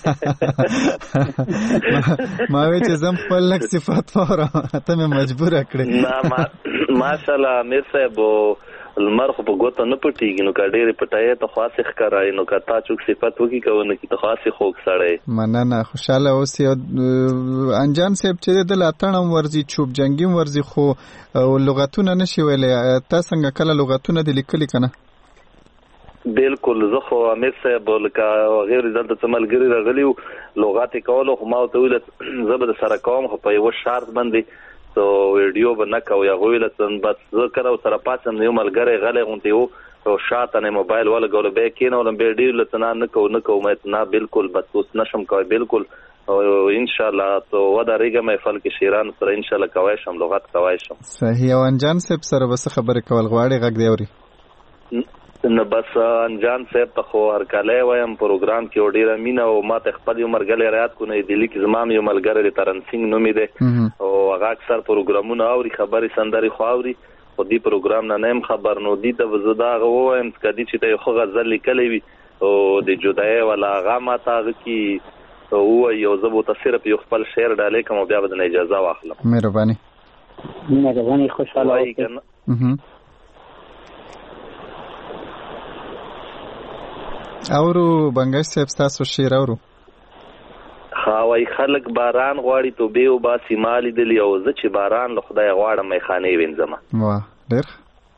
ما وی چې زم خپل لک صفات فورا ته مې مجبور کړې. نه ماشاءالله مې صاحب المر خو په ګوته نه پټیږي نو کډېره پټای ته خاصه ښکارای نو کتا چوک صفات وکي کوونه کی ته خاصه خوښ سړی. مننه خوشاله اوسې. انجان صاحب چې د لاتړم ورزي چوب جنگیم ورزي خو لغتونه نشي ویلې تاسو څنګه کله لغتونه د لیکلي کنه؟ بالکل زه خو امیر صاحب لکه غیر دلته څملګری راغلیو لغات کولو خو ما ته ویل زبر سره کوم خو په یو شرط باندې سو ویډیو بنکاو یا غویل سن بس زه کړو سره پاتم یو ملګری غلې غونته یو او شاته نه موبایل ولګول به کینولم به ډیر لته نه کو مې نه بالکل بس اوس نشم کوي بالکل او ان شاء الله تو ودارېګه مې فل کې شیران سره ان شاء الله کوي شم لغت کوي شم. صحیح. او انجان صاحب سره بس خبرې کول غواړي غږ دی اوري نو بس انجان صاحب ته خو هر کله وایم پروګرام کې ډیره مینا او ما ته خپل یو مرګله رات کو نه دلی کې زمام یو ملګری ترن سنگ نومې ده او هغه اکثر پروګرامونه اوري خبري سندري خو اوري خو دې پروګرام نه نیم خبر نو دي ته وزدا غوایم کدي چې ته خو غزل لیکلې وي او د جدای ولا هغه ما ته کی او یو زبو ته صرف یو خپل شعر ډالې کوم بیا به اجازه واخلم. مهرباني خوشاله اوسئ. اورو بنگش صاحب تاسو شعر اورو خاوي خلک باران غواړي تو به او با سیمال دلی او زه چې باران له خدای غواړم مې خانه وینځم. واه ډېر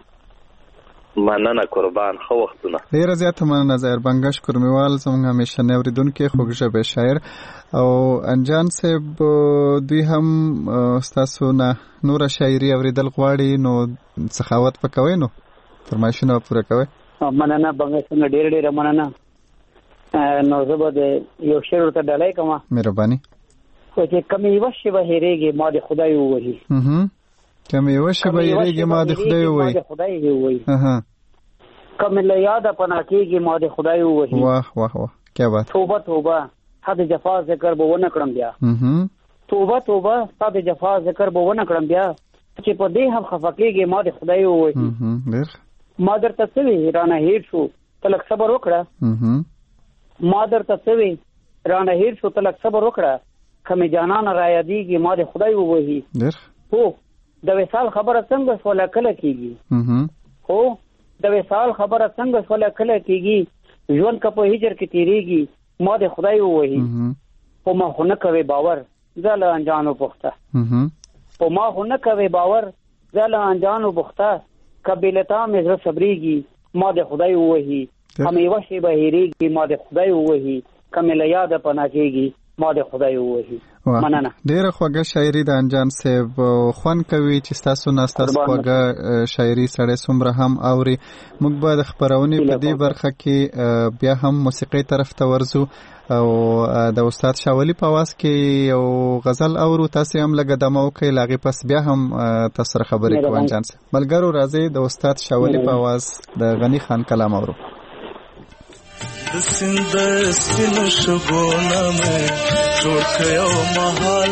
مننه قربان خو وختونه ډېر زیات مننه زهر بنگش کورمیوال زموږ همیشه نوریدونکو خوږه به شاعر او انجان صاحب دوی هم تاسو نه نور شاعري اوریدل غواړي نو سخاوت وکوي نو فرمایشونه پوره کوي. مننه بنگش څنګه ډېر مننه نو زه به یو شعر ته ډالۍ کوم. مهرباني. خو چې کمی وشي به هېرېږي ما د خدای ووهي. کمی وشي به هېرېږي ما د خدای ووهي. کمی له یاده پناه کېږي ما د خدای ووهي. واه واه واه کیا بات. توبه حد جفا ذکر به ونه کړم بیا. توبه ستا د جفا ذکر به ونه کړم بیا چې په دې هم خفه کېږي ما د خدای ووهي. ما درته څه وي رانه هېر شو ته لږ صبر وکړه. ما درته څه وي رانه هېر شو ته لږ صبر وکړه که مې جانانه رایادېږي ما د خدای ووهي. هو د وصال خبره څنګه سوله کله کېږي. هو د وصال خبره څنګه سوله کله کېږي ژوند که په هجر کې تېرېږي ما د خدای ووهي. خو ما خو نه کوې باور زه له انجانو پوښته. خو ما خو نه کوې باور زه له انجانو پوښته که بېلتا مې زړه صبرېږي ما د خدای ووهي. همې وشي به هېرېږي ما د خدای ووهي که مې له یاده پناه کېږي ما د خدای ووهي. مننه. ډېره خوږه شاعري د انجان صاحب خوند کوي چې ستاسو نه ستاسو خوږه شاعري سړی څومره هم اوري. موږ به د خپرونې په دې برخه کې بیا هم موسیقۍ طرف ته ورځو او د استاد شاولي په आवाज کې یو غزل اورو تاسو هم لږه دمه وکړئ لاغي پس بیا هم تاسو سره خبرې کوو. انجان صاحب ملګرو راځي د استاد شاولي په आवाज د غني خان کلام اورو. د سند سپینو شګونه مې جوړ کړو محل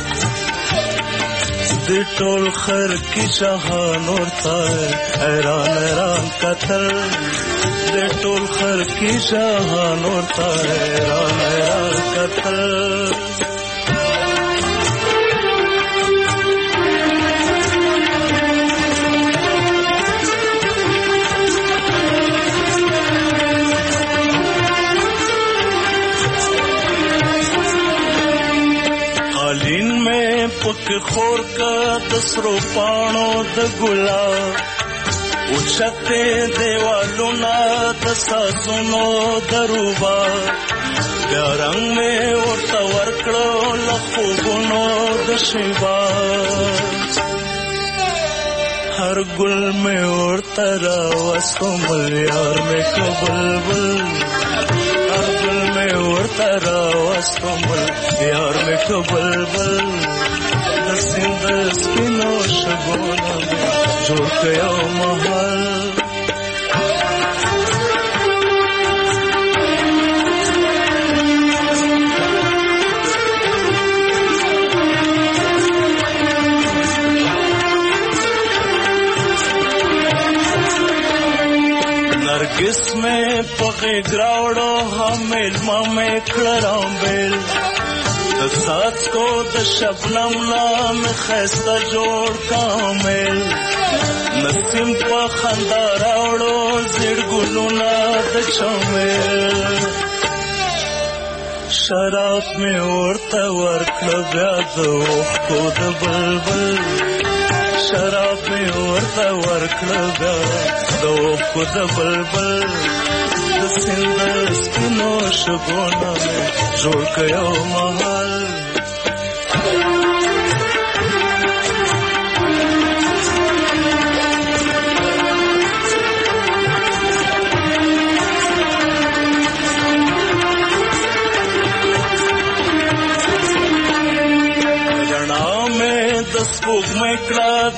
د ټول خر کې شاهان ورته حیران کتل د ټول خر کې شاهان ورته حیران کتل. پک خور کا دسرو پانو د ګلاب او چته دیوالو نا د ساسونو دروبا بیا رنگ میں ورته ورکړو لخو ګونو د شیبا هر ګل میں ورته را وسومل یار میں کبلبل هر ګل میں ورته را وسومل یار میں کبلبل سند سپینو شګونه جوړ کړو محل. नरगिस में पके ग्रावड़ो हमेल मामे खड़रांबेल साथ को द शबनम नाम खैस्ता जोड़ कामेल नसीम पा खंदा रावड़ो जिड़ गुलुना द चमेल शराब में उड़ता वर्क ब्यादो को द बलबल शराब में उड़ता वर्क ब्यादो को द बलबल सिंदर स्किनो शगोना में जोड़ गयो महल.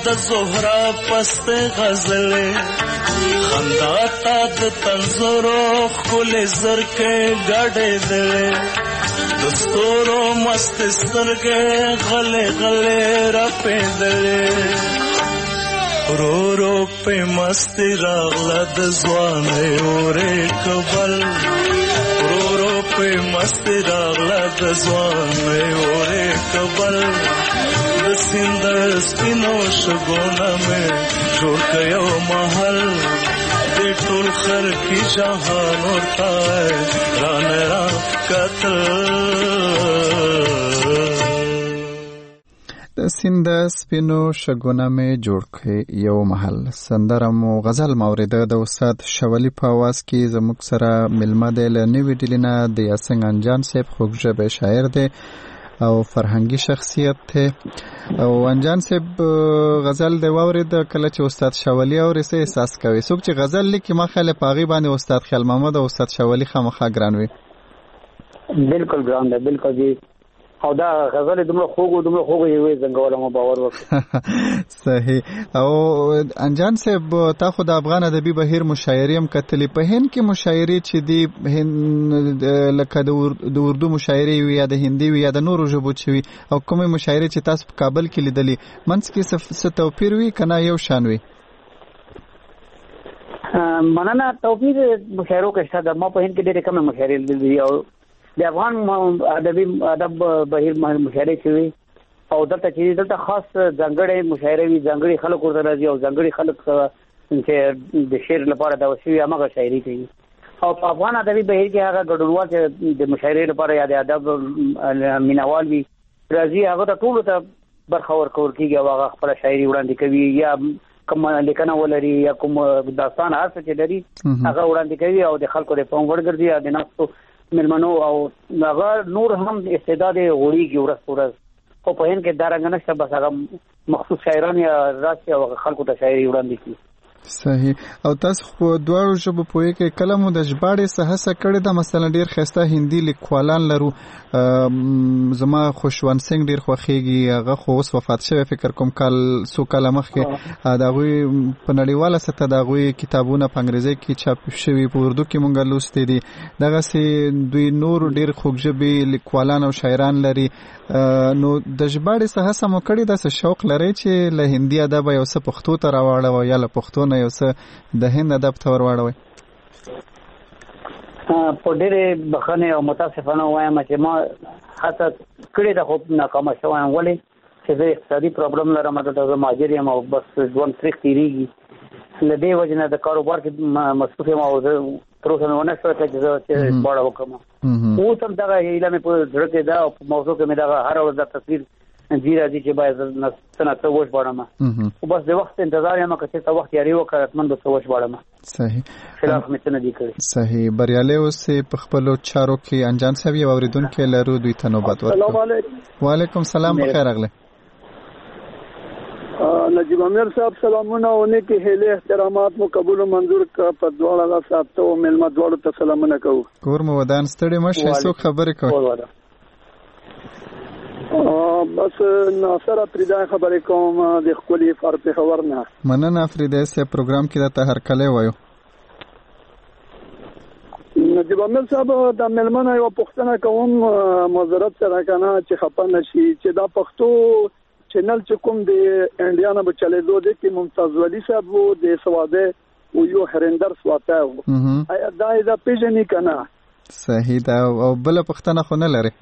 د زهرا پست غزلې خندا تا د تنزورو خل زرکې ګډې دلې دستورو مست سترګې غلې غلې را پېدلې رو رو په مستی راغله د ځوانې اورې کبل رو رو په مستی راغله د ځوانې اورې کبل د سیند سپینو شګونه مې جوړ کړو محل د ټول خر کی جهان ورته ران را کتل د سیند سپینو شګونه مې جوړ کړ یو محل سندره مو غزل موریده د استاد شولی په आवाज کې زموږ سره ملمه دی له نوې ډیلینا د یاسنګ انجان صاحب خوږژبه شاعر دی او فرهنګي شخصیت ته او انجان صاحب غزل دی واورید کله چې استاد شولی او رسې احساس کوي څوک چې غزل لیکي ما خاله پاغي باندې استاد خیال محمد او استاد شولی خامخا ګران وي بالکل ګران دی بالکل جی او دا غزل دومره خوږ یوې څنګه مو باور وکړ صحیح او انجان صاحب تا خو د افغان ادبي بهیر مشاعري هم کتلې په هند کې مشاعري چې دی لکه د اردو مشاعري وي یا د هندي وي یا د نورو ژبو چې وي او کومه مشاعري چې تاسو په کابل کې لیدلې منځ کې څه توپیر وي کنه یو شان وي مننه توپیر مشاعرو کې شته ما په هند کې ډېر کم مشاعري لیدلې او د افغان ادب بهیر مشاعري شوی او دلته خاص ځانګړي مشاعري وي ځانګړي خلک ورته راځي او ځانګړي خلک چې د شعر لپاره دا وسوي هغه شاعري کوي او په افغان ادبي بهیر کې هغه ګډونوال چې د مشاعري لپاره یا د ادب مینوال وي راځي هغه ټول ته برخه ورکول کیږي او هغه خپل شاعري وړاندې کوي یا کوم لیکنه ولري یا کوم داستان هڅه چې لري هغه وړاندې کوي او د خلکو د پام وړ ګرځي یا د نفسو ملمنو او هغه نور هم استعداد غوړيږي ورځ خو په هند کې دا رنګ نشته بس هغه مخصوص شاعران یا راشي او خلکو ته شاعري وړاندې کوي صحیح او تاسو په دواړو ژبو پوهې کې کلمو د ژباړې سهسه کړې ده مثلا ډیر خسته هندي لیکوالان لرو زما خوشوان سنگ ډیر خوخيږي هغه خو اوس وفات شوی فکر کوم کال سو کال مخکې دا غوي په نړیواله سطح دا غوي کتابونه په انګریزي کې چاپ شوی په اردو کې مونږ لوستې دي دغه سي دوی نور ډیر خوږژبي لیکوالان او شاعران لري نو د ژباړې سهسه مو کړې ده څه شوق لري چې له هندي ادب یو څه پښتو ته راوړو یا له پښتو نه یو څه د هند ادب ته ورواړوي په ډېرې بخښنې او متاسفانه وایم چې ما هڅه کړې ده خو ناکامه شوم ولې چې زه اقتصادي پرابلم لرم دلته زه مهاجر یم او بس ژوند تریخ تېرېږي له دې وجې نه د کاروبار کې مصروف یم او زه تر اوسه مې ونه شوی چې زه ژباړه وکړم اوس هم دغه هیله مې په زړه کې ده او په موضوع کې مې دغه هره ورځ د تصویر جی راځي چې باید څه وژباړم او بس د وخت انتظار یم که څه وخت یاري وکړم حتمن به څه وژباړم صحیح خلاف مې څه نه دي کړی صحیح بریالي اوسې په خپلو چارو کې انجان صاحب یو اوریدونکي لرو دوی ته نوبت ورکړو السلام علیکم وعلیکم السلام بخیر راغله نجیب امیر صاحب سلامونه او نیکی هیله احترامات مو قبول او منظور کا په دواړه ساتو او ملما دواړو ته سلامونه کوو کور مو ودان ستړي مشه څو خبرې کوي بس ناصر افریدی خبرې کوم د خپلې فار په خبر نه مننه افریدی سه پروګرام کې د هر کله وایو نجیب امیر صاحب د ملمنه یو پښتنه کوم معذرت سره کنه چې خپه نشي چې دا پښتو چینل چې کوم د انډیانا په چلے دوه د کې ممتاز ولی صاحب وو د سواده او یو هرندر سواته وو دا پیژنې کنه صحیح دا او بل پښتنه خو نه لري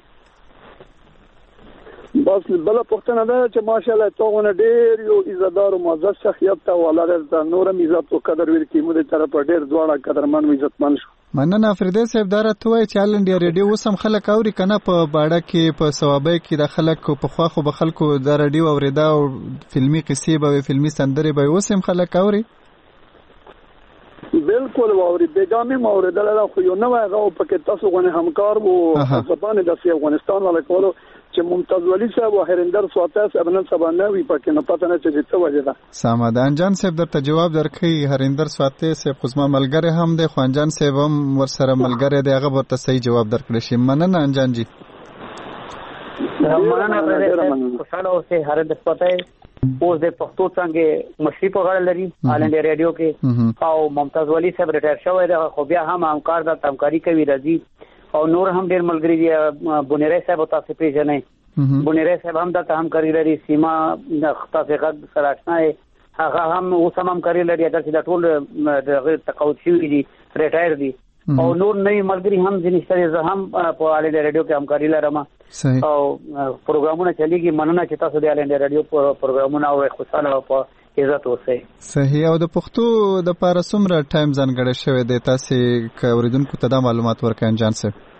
بس بل پښتنه دا چې ماشاءالله توغونه ډېر یو عزتدار او معزز شخصیت ته ولر د نورم عزت او قدر ورکې مو د طرف ډېر دواړه قدرمن او عزتمن شو مننه افریدی صاحب دا راته وایي چې هالنډیا ریډیو اوس هم خلک اوري کنه په باړه کې په ثوابه کې د خلکو په خوا خو به خلکو د ریډیو اوریدا او فلمي قصې به فلمي سندرې به اوس هم خلک اوري بالکل واوري بیګامې موردل له خو یو نو هغه په کې تاسو غو همکار وو زبانه د افغانستان ولا کولو چې ممتاز ولی صاحب او هرندر سواته صاحب نن سبا نه وی پکې نه پته نه چې څه وجه ده سامدان جان صاحب درته جواب درکې هرندر سواته صاحب خو ما ملګری هم دی خوانجان صاحب هم ورسره ملګری دی هغه ورته صحیح جواب درکړي شي مننه انجان جی مننه خوشاله اوسه هرندر سواته اوس د پښتو څنګه مشري په غاړه لري آلند رادیو کې او ممتاز ولی صاحب ریټایر شوی دی خو بیا هم همکار د همکاري کوي راځي او نور هم ډیر ملګری دي بونیری صاحب تاسو پیژنئ بونیری صاحب هم د همکاري لري سیما تاسو غږ سره آشنا هغه هم اوس هم همکاري لري چې د ټول د تقاعد شوي دي ریټایر دي او نور نوی ملګری هم ځینې زه هم په آلند رادیو کې همکاري لرم او پروګرامونه چلیږي مننه چې تاسو د آلند رادیو پروګرامونه او خوشاله او په عزت اوسئ. صحیح. او د پښتو د پاره څومره ټایم ځانګړی شوی دی تاسو که اوریدونکو ته دا معلومات ورکړئ انجان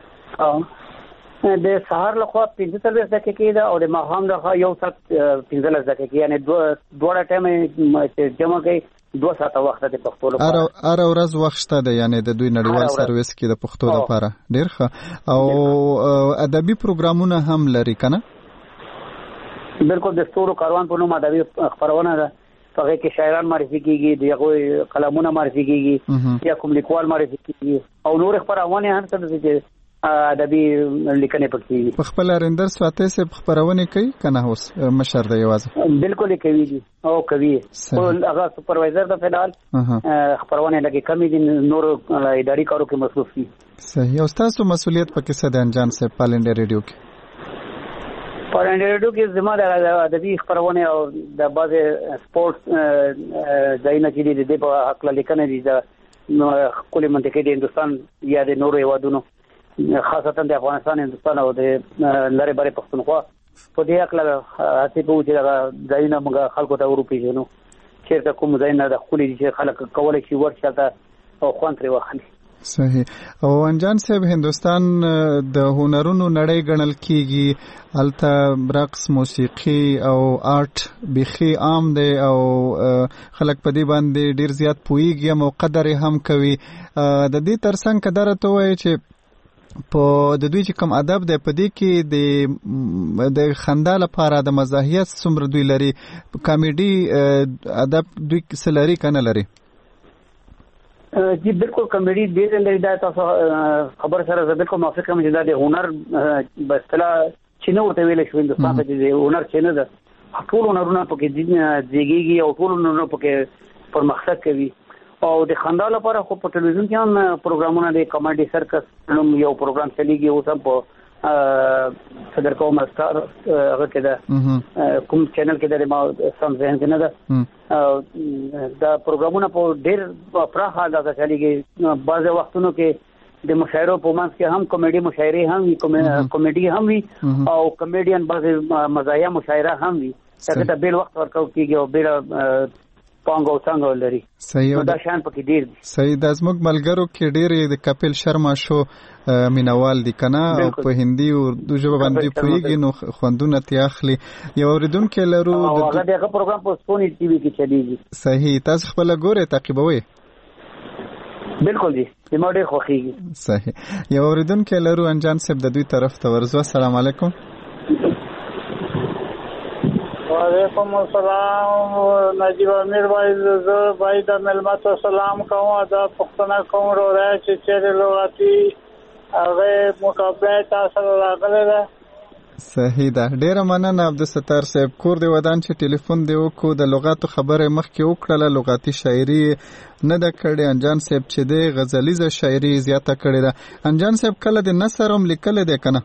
صاحب؟ د سهار لخوا 45 دقیقې ده او د ماښام لخوا 1 ساعت 15 دقیقې یعنی دوه ټایم جمع کوي 2 ساعته وخت د پښتو لپاره. ار ورځ وخت شته دی یعنی د دوی نړیوال سرویس کې د پښتو لپاره ډیر ښه او ادبي پروګرامونه هم لري کنه؟ بالکل د ستورو کاروان په نوم ادبي خبرونه ده هغه کې شاعران معرفي کیږي دغه کلامونه معرفي کیږي یا کوم لیکوال معرفي کیږي او نور خبرونه هم څه دي ادبي لیکنې پکې په خپل ارندر سواته سه خبرونه کوي کنه اوس مشر دی یوازې بالکل کوي دي او کوي او هغه سپروایزر د فدال خبرونه لګي کمی دي نور اداري کارو کې مصروف دي. صحیح. او تاسو مسؤلیت پکې څه د انجان صاحب پالند رادیو کې؟ پالند رادیو کې زما د ادبي خبرونه او د باز سپورت ځایونه چې دي په حق لیکنه دي د کلی منطقې د هندستان یا د نورو هیوادونو خاصتا د افغانستان هندستان او د لری بری پښتونخوا په دې اړه هڅه کوو چې دا ځایونه موږ خلکو ته ورپېژنو چیرته کوم ځایونه د خولي چې خلک کولای شي ورشته او خوان ترې واخلي. صحیح. او انجان صاحب هندستان د هنرونو نړۍ ګڼل کیږي الته رقص موسیقي او آرټ بيخي عام دی او خلک په دې باندې ډیر زیات پوهیږي او قدر هم کوي. د دې ترڅنګ کدارته وایي چې په د دوی چې کوم ادب دی په دې کې د خندا لپاره د مزاحیت څومره دوی لري کامیډي ادب دوی څه لري کنه لري؟ جی بالکل کامیډي ډېر لري دا تاسو خبر سره زه بالکل موافق یم چې دا د هنر بستلا چې نو ورته ویل شو هندستان ته د هنر چې نه ده ټول هنرونه پکې دیږي او ټول هنرونه پکې پرمختګ کوي او د خندا لپاره خو په ټلویزیون کې هم پروګرامونه د کامیډي سرکس نوم یو پروګرام چلیږي او سم په صدر کوم ستار هغه کې ده کوم چینل کې ده ما سم ذهن کې نه ده دا پروګرامونه په ډېر پراخه اندازه چلیږي بعض وختونو کې د مشاعرو په منځ کې هم کامیډي مشاعرې هم وي کامیډي هم وي او کامیډین بعض مزاحیه مشاعره هم وي چې دا بیل وخت ورکو کېږي او بیل پانګو څنګه لري. صحیح. دا شان پکې ډیر دي. صحیح. د زموږ ملګرو کې ډیر د کپل شرما شو مینوال دي کنه او په هندي او اردو ژبه باندې پوهیږي نو خوندونه تیاخلي یو اوریدونکو لرو هغه دغه پروګرام په سپونی ټي وي کې چلیږي. صحیح. تاسو خپل ګوره تعقیبوي؟ بالکل دي زما ډیر خوښیږي. صحیح. یو اوریدونکو لرو انجان صاحب د دوی طرف ته ورزو. السلام علیکم. وعلیکم السلام. نجیب امیر بھائی دا ملمت سلام کوم دا پښتنه کوم راځي چې چیرې لغاتي هغه مقابله تاسو راغله ده. صحیح ده. ډیره مننه عبدالستار صاحب. کور دی ودان چې ټلیفون دی وکړو د لغاتو خبره مخکې وکړه لغاتي شاعري نه ده کړې. انجان صاحب چې دی غزلیزه شاعري زیاته کړې ده. انجان صاحب کله د نثر هم لیکل دی کنه؟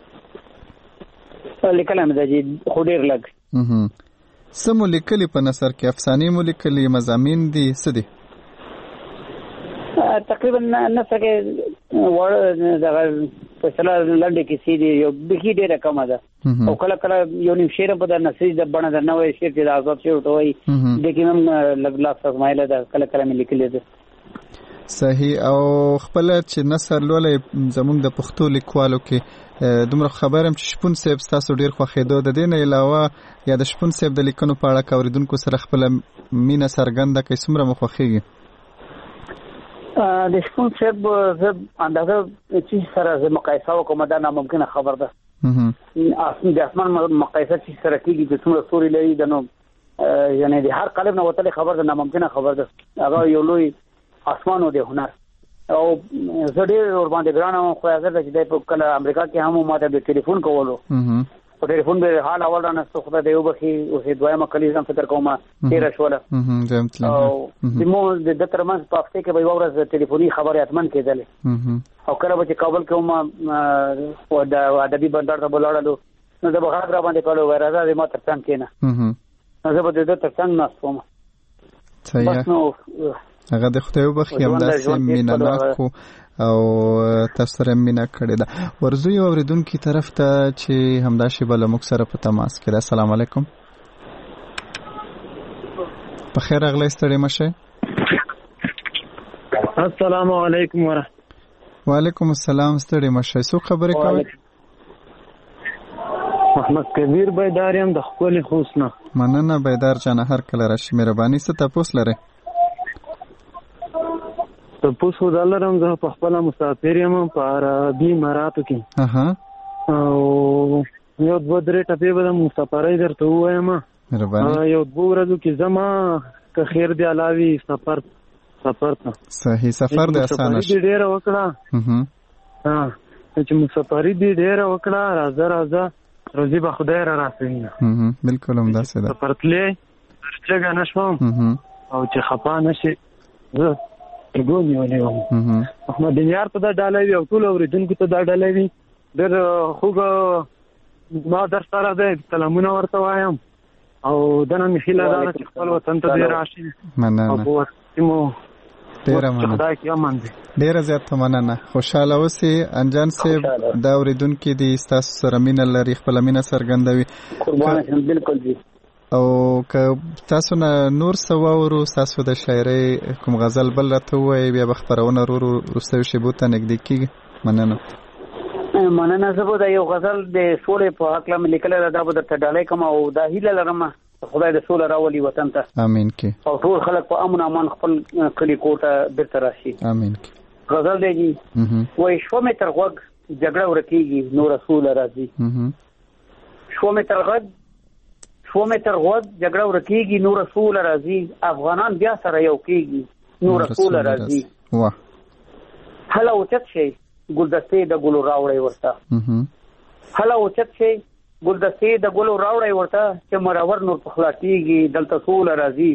لیکل هم ده خو ډیر لږ. سمو لیکلی په نثر کې افسانې مو لیکلي مضامین دي څه دي؟ تقریبا نثر کې وړ دغه فیصله لنډه کیسې دي یو بخي ډیره کمه ده او کله کله یو نیم شعر په د نثري د بڼه د نوې شعر چې د آزاد شعر ته وایي د کې هم لږ لاس ازمایله ده کله کله مې لیکلي ده. صحیح. او خپل چې نثر لولې زموږ د پښتو لیکوالو کې دومره خبرم چې شپون صاحب تاسو ډیر خوښیدو د دې نه علاوه یا د شپون صاحب د لیکنو په اړه کوریدونکو سره خپل مینه څرګنده کوي څومره مو خوښیږي؟ د شپون صاحب زه اندازه چې سره زه مقایسه وکړم دا ناممکنه خبر ده. د اسمان مقایسه چې سره کېږي چې څومره ستوري لري د نو یعنی د هر قالب نه وتلې خبر ده ناممکنه خبر ده. هغه یو لوی اسمانو د هنر او زه ډېر ور باندې ګرانم خو هغه چې د کله امریکا کې هم ما ته ټلیفون کولو په ټلیفون به حال اول را نستو خدای دی وبخي اوسې دویمه کلیزم فکر کوم تیر شوله او دمو د ترمنځ په هفته کې به یو ورځ ټلیفوني خبرې اتمن کېدلې او کله به چې کابل کې او د ادبي بندر ته بلاړلو نو د بغاغ را باندې کولو ورازه د ما ترڅنګ کېنه نو زه به د ترڅنګ ناستوم بس نو هغه د خدای وبخي همداسې مینه ناکو او تاسو سره مینا کړی دا ورزو یو اوریدونکو طرف ته چې همدا شی بل موږ سره په تماس کې. السلام علیکم. په خیر اغلی ستړي مشه. السلام علیکم وعلیکم السلام ستړي مشه. څو خبرې کوي؟ محمد کبیر بیداریم د خپل خوسنه. مننه بیدار جان هر کله راشي مهرباني ست تاسو لره. ته پوسو دلرم زه په خپل مسافر یم په عربي اماراتو کې. او یو دوه درې ټپې به د مسافرۍ درته ووایم. یو دوه ورځو کې زما که خیر دی علاوه سفر ته صحیح سفر دی اسانه شي. ډېره وکړه چې مسافرۍ دی ډېره وکړه راځه روزي به خدای را راسوي. بالکل همداسې ده. سفر تللی ارچګه نه شوم او چې خفا نه شي زه ګون یو نه محمد دنیار ته دا ډالوي او ټول اوریدونکو ته دا ډالوي ډېر خوږ ما در سره ده سلامونه ورته وایم او دنه مې هیله ده چې خپل وطن ته دې راشي. مننه ډېره زیاته مننه. خوشحاله اوسئ انجان صاحب. دا اوریدونکي دي ستاسو سره مینه لري خپله مینه څرګندوي. قربان بالکل دي. او که تاسو نه نور څه واورو تاسو د شاعرۍ کوم غزل بل راته ووایئ بیا به خپرونه وروستیو شیبو ته نږدې کېږي. مننه. زه به د یو غزل د سولې په هکله مې لیکلی ده دا به درته ډالۍ کړم او دا هیله لرم خدای د سوله راولي وطن ته. امین کې. او ټول خلک په امن امان خپل کلي کور ته بیرته راشي. امین کې. غزل دی جی وایي شوه مې تر غوږ جګړه ورکېږي نو رسول راځي. شوه مې تر غوږ جګړه ورکېږي نو رسول راځي. افغانان بیا سره یو کېږي نو رسول راځي. هله اوچت شي ګلدستې د ګلو راوړی ورته. هله اوچت شي ګلدستې د ګلو راوړی ورته چې مرور نور پخلا کېږي دلته سوله راځي.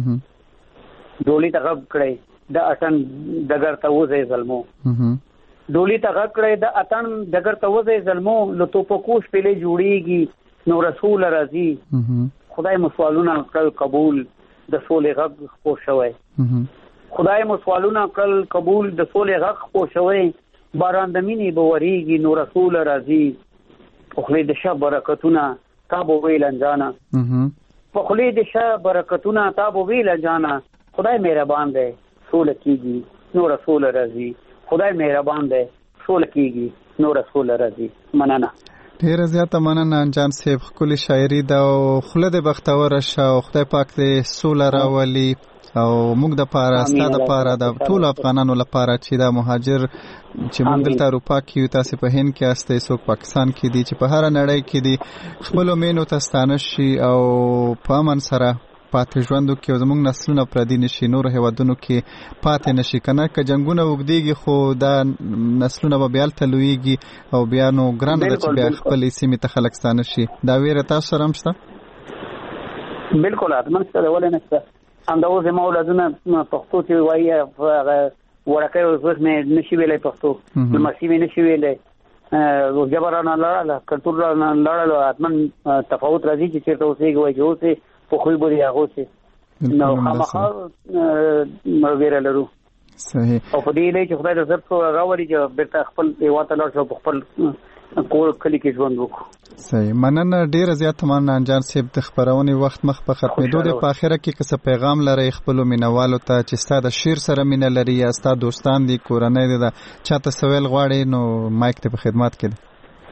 ډولۍ ته غږ کړی د اټن ډګر ته وځئ ظلمو. ډولۍ ته غږ کړی د اټن ډګر ته وځئ ظلمو له توپکو شپېلې جوړېږي نو رسول راځي. خدای مو سوالونه کړل قبول د سولې غږ خپور شوی. خدای مو سوالونه کړل قبول د سولې غږ خپور شوی. باران د مینې به ورېږي نو رسول راځي. په خولې د شه برکتونه تا به ویل انجانه. په خولې د شه برکتونه تا به ویل انجانه. خدای مهربان دی سوله کېږي نو رسول راځي. خدای مهربان دی سوله کېږي نو رسول راځي. مننه. ډیره زیاته مننه انجان صاحب. ښکلې شاعري ده او خوله دې بختوره شه او خدای پاک دې سوله راولي او موږ د پاره ستا د پاره د ټول افغانانو لپاره چې دا مهاجر چې موږ دلته اروپا کې یو تاسو په هند کې استئ څوک پاکستان کې دي چې په هر نړۍ کې دي خپل مینو ته ستانه شي او په امن سره پاتې ژوندو کې زموږ نسلونه پردي نشي نور هیوادونو کې پاتې نشي کنه که جنگونه وګديږي خو دا نسلونه به بیا تلويږي او بیا نو ګران د چې بیا خپل سیمه ته خلک ستانه شي. دا ویره تاسو سره مشته؟ بالکل اتمن سره ولې نشته. همدا اوس زموږ اولادونه پښتو چې وایي ورکه اوس مې نشي ویلې پښتو مې نشي ویلې جبرانه لاله کلتور لاله اتمن تفاوت راځي چې چیرته اوسېږي وایي اوسې په خوې بوري هغه اوسې نو خامخا ویره لرو. صحیح. او په دې لې چې خدای د زړه راوړي چې بیرته خپل هیواد ته لاړ شو خپل کور کلی کې ژوند وکړو. صحیح. مننه ډیره زیاته مننه انجان صاحب. د خبرونې وخت مخ په ختمېدو دی. په اخره کې څه پیغام لري خپل مینوالو ته چې ستاسو د شعر سره مینه لري یا ستاسو دوستان دي کورنۍ دي چاته سوال غواړي نو مایک ته په خدمت کې دی.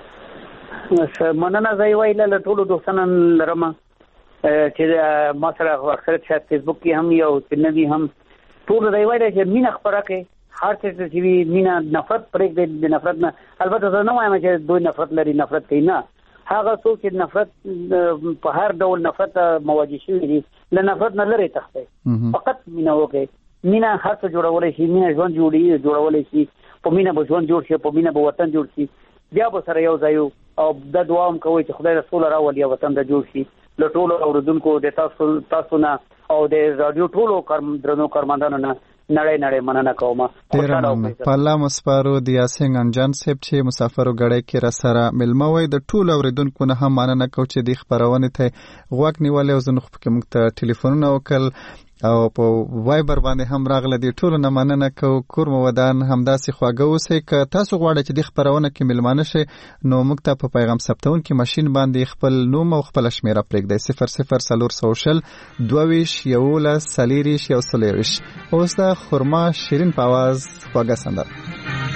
مننه زه ویل ټول دوستان لرم چې ما سره اکثر شاید فیسبوک کې هم یو تنوي هم ټول دی وایي چې مینه خبره کوي هر څه چې مینه نفرت پرېږدي د نفرت نه. البته زه نه وایم چې دوی نفرت لري نفرت کوي نه. هغه څوک چې نفرت په هر ډول نفرت مواجه شوي دي له نفرت نه لري تخته فقط مینه وکړي. مینه هر څه جوړولای شي. مینه ژوند جوړولای شي. په مینه به ژوند جوړ شي. په مینه به وطن جوړ شي. بیا به سره یو ځای او د دعا هم کوي چې خدای رسول راولي وطن د جوړ شي. له ټولو اوریدونکو د تاسو نه او د رادیو ټولو درنو کارمندانو نه نړۍ مننه کوم. په الله مسپارو د یاسین انجان صاحب چې مسافرو غړې کې را سره ملمه وي د ټولو اوریدونکو نه هم مننه کوم چې د خبرونه ته غوږ نیولې او زنه خو کې موږ ته ټلیفونونه وکړ او په وایبر باندې هم راغله دي ټولو نه مننه کوم. کور مو ودان همداسې خواږه اوسئ. که تاسو غواړئ چې د خبرونه کې ملمانه شئ نو موږ ته په پیغام ثبتون کې ماشين باندې خپل نوم او خپل شمیره پرېږدئ 00 22 11 سلیریش یو سلیریش. اوس د خرما شیرین په आवाज خواږه سندره.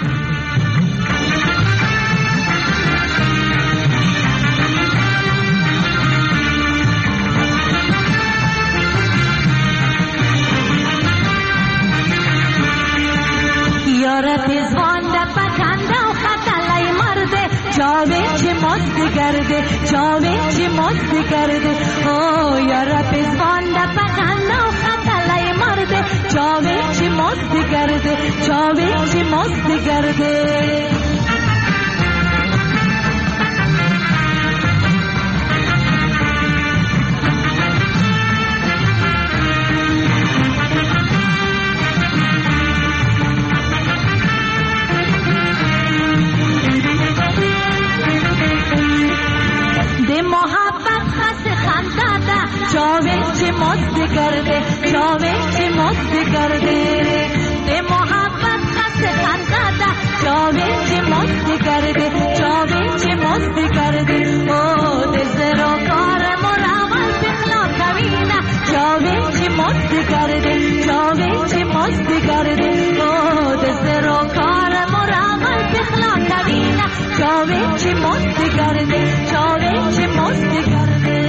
رفیزوان در پکنده و خطلای مرده جاوه چه مست گرده جاوه چه مست گرده او یا رفیزوان در پکنده و خطلای مرده جاوه چه مست گرده جاوه چه مست گرده. چه مست کرده چاوه چه مست کرده به محبت خست خنداده چاوه چه مست کرده چاوه چه مست کرده او دزر و کار مراول بخلا کوینه چاوه چه مست کرده چاوه چه مست کرده او دزر و کار مراول بخلا کوینه چاوه چه مست کرده چاوه چه مست کرده.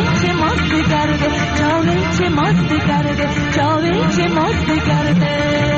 چاوه چه مست کرده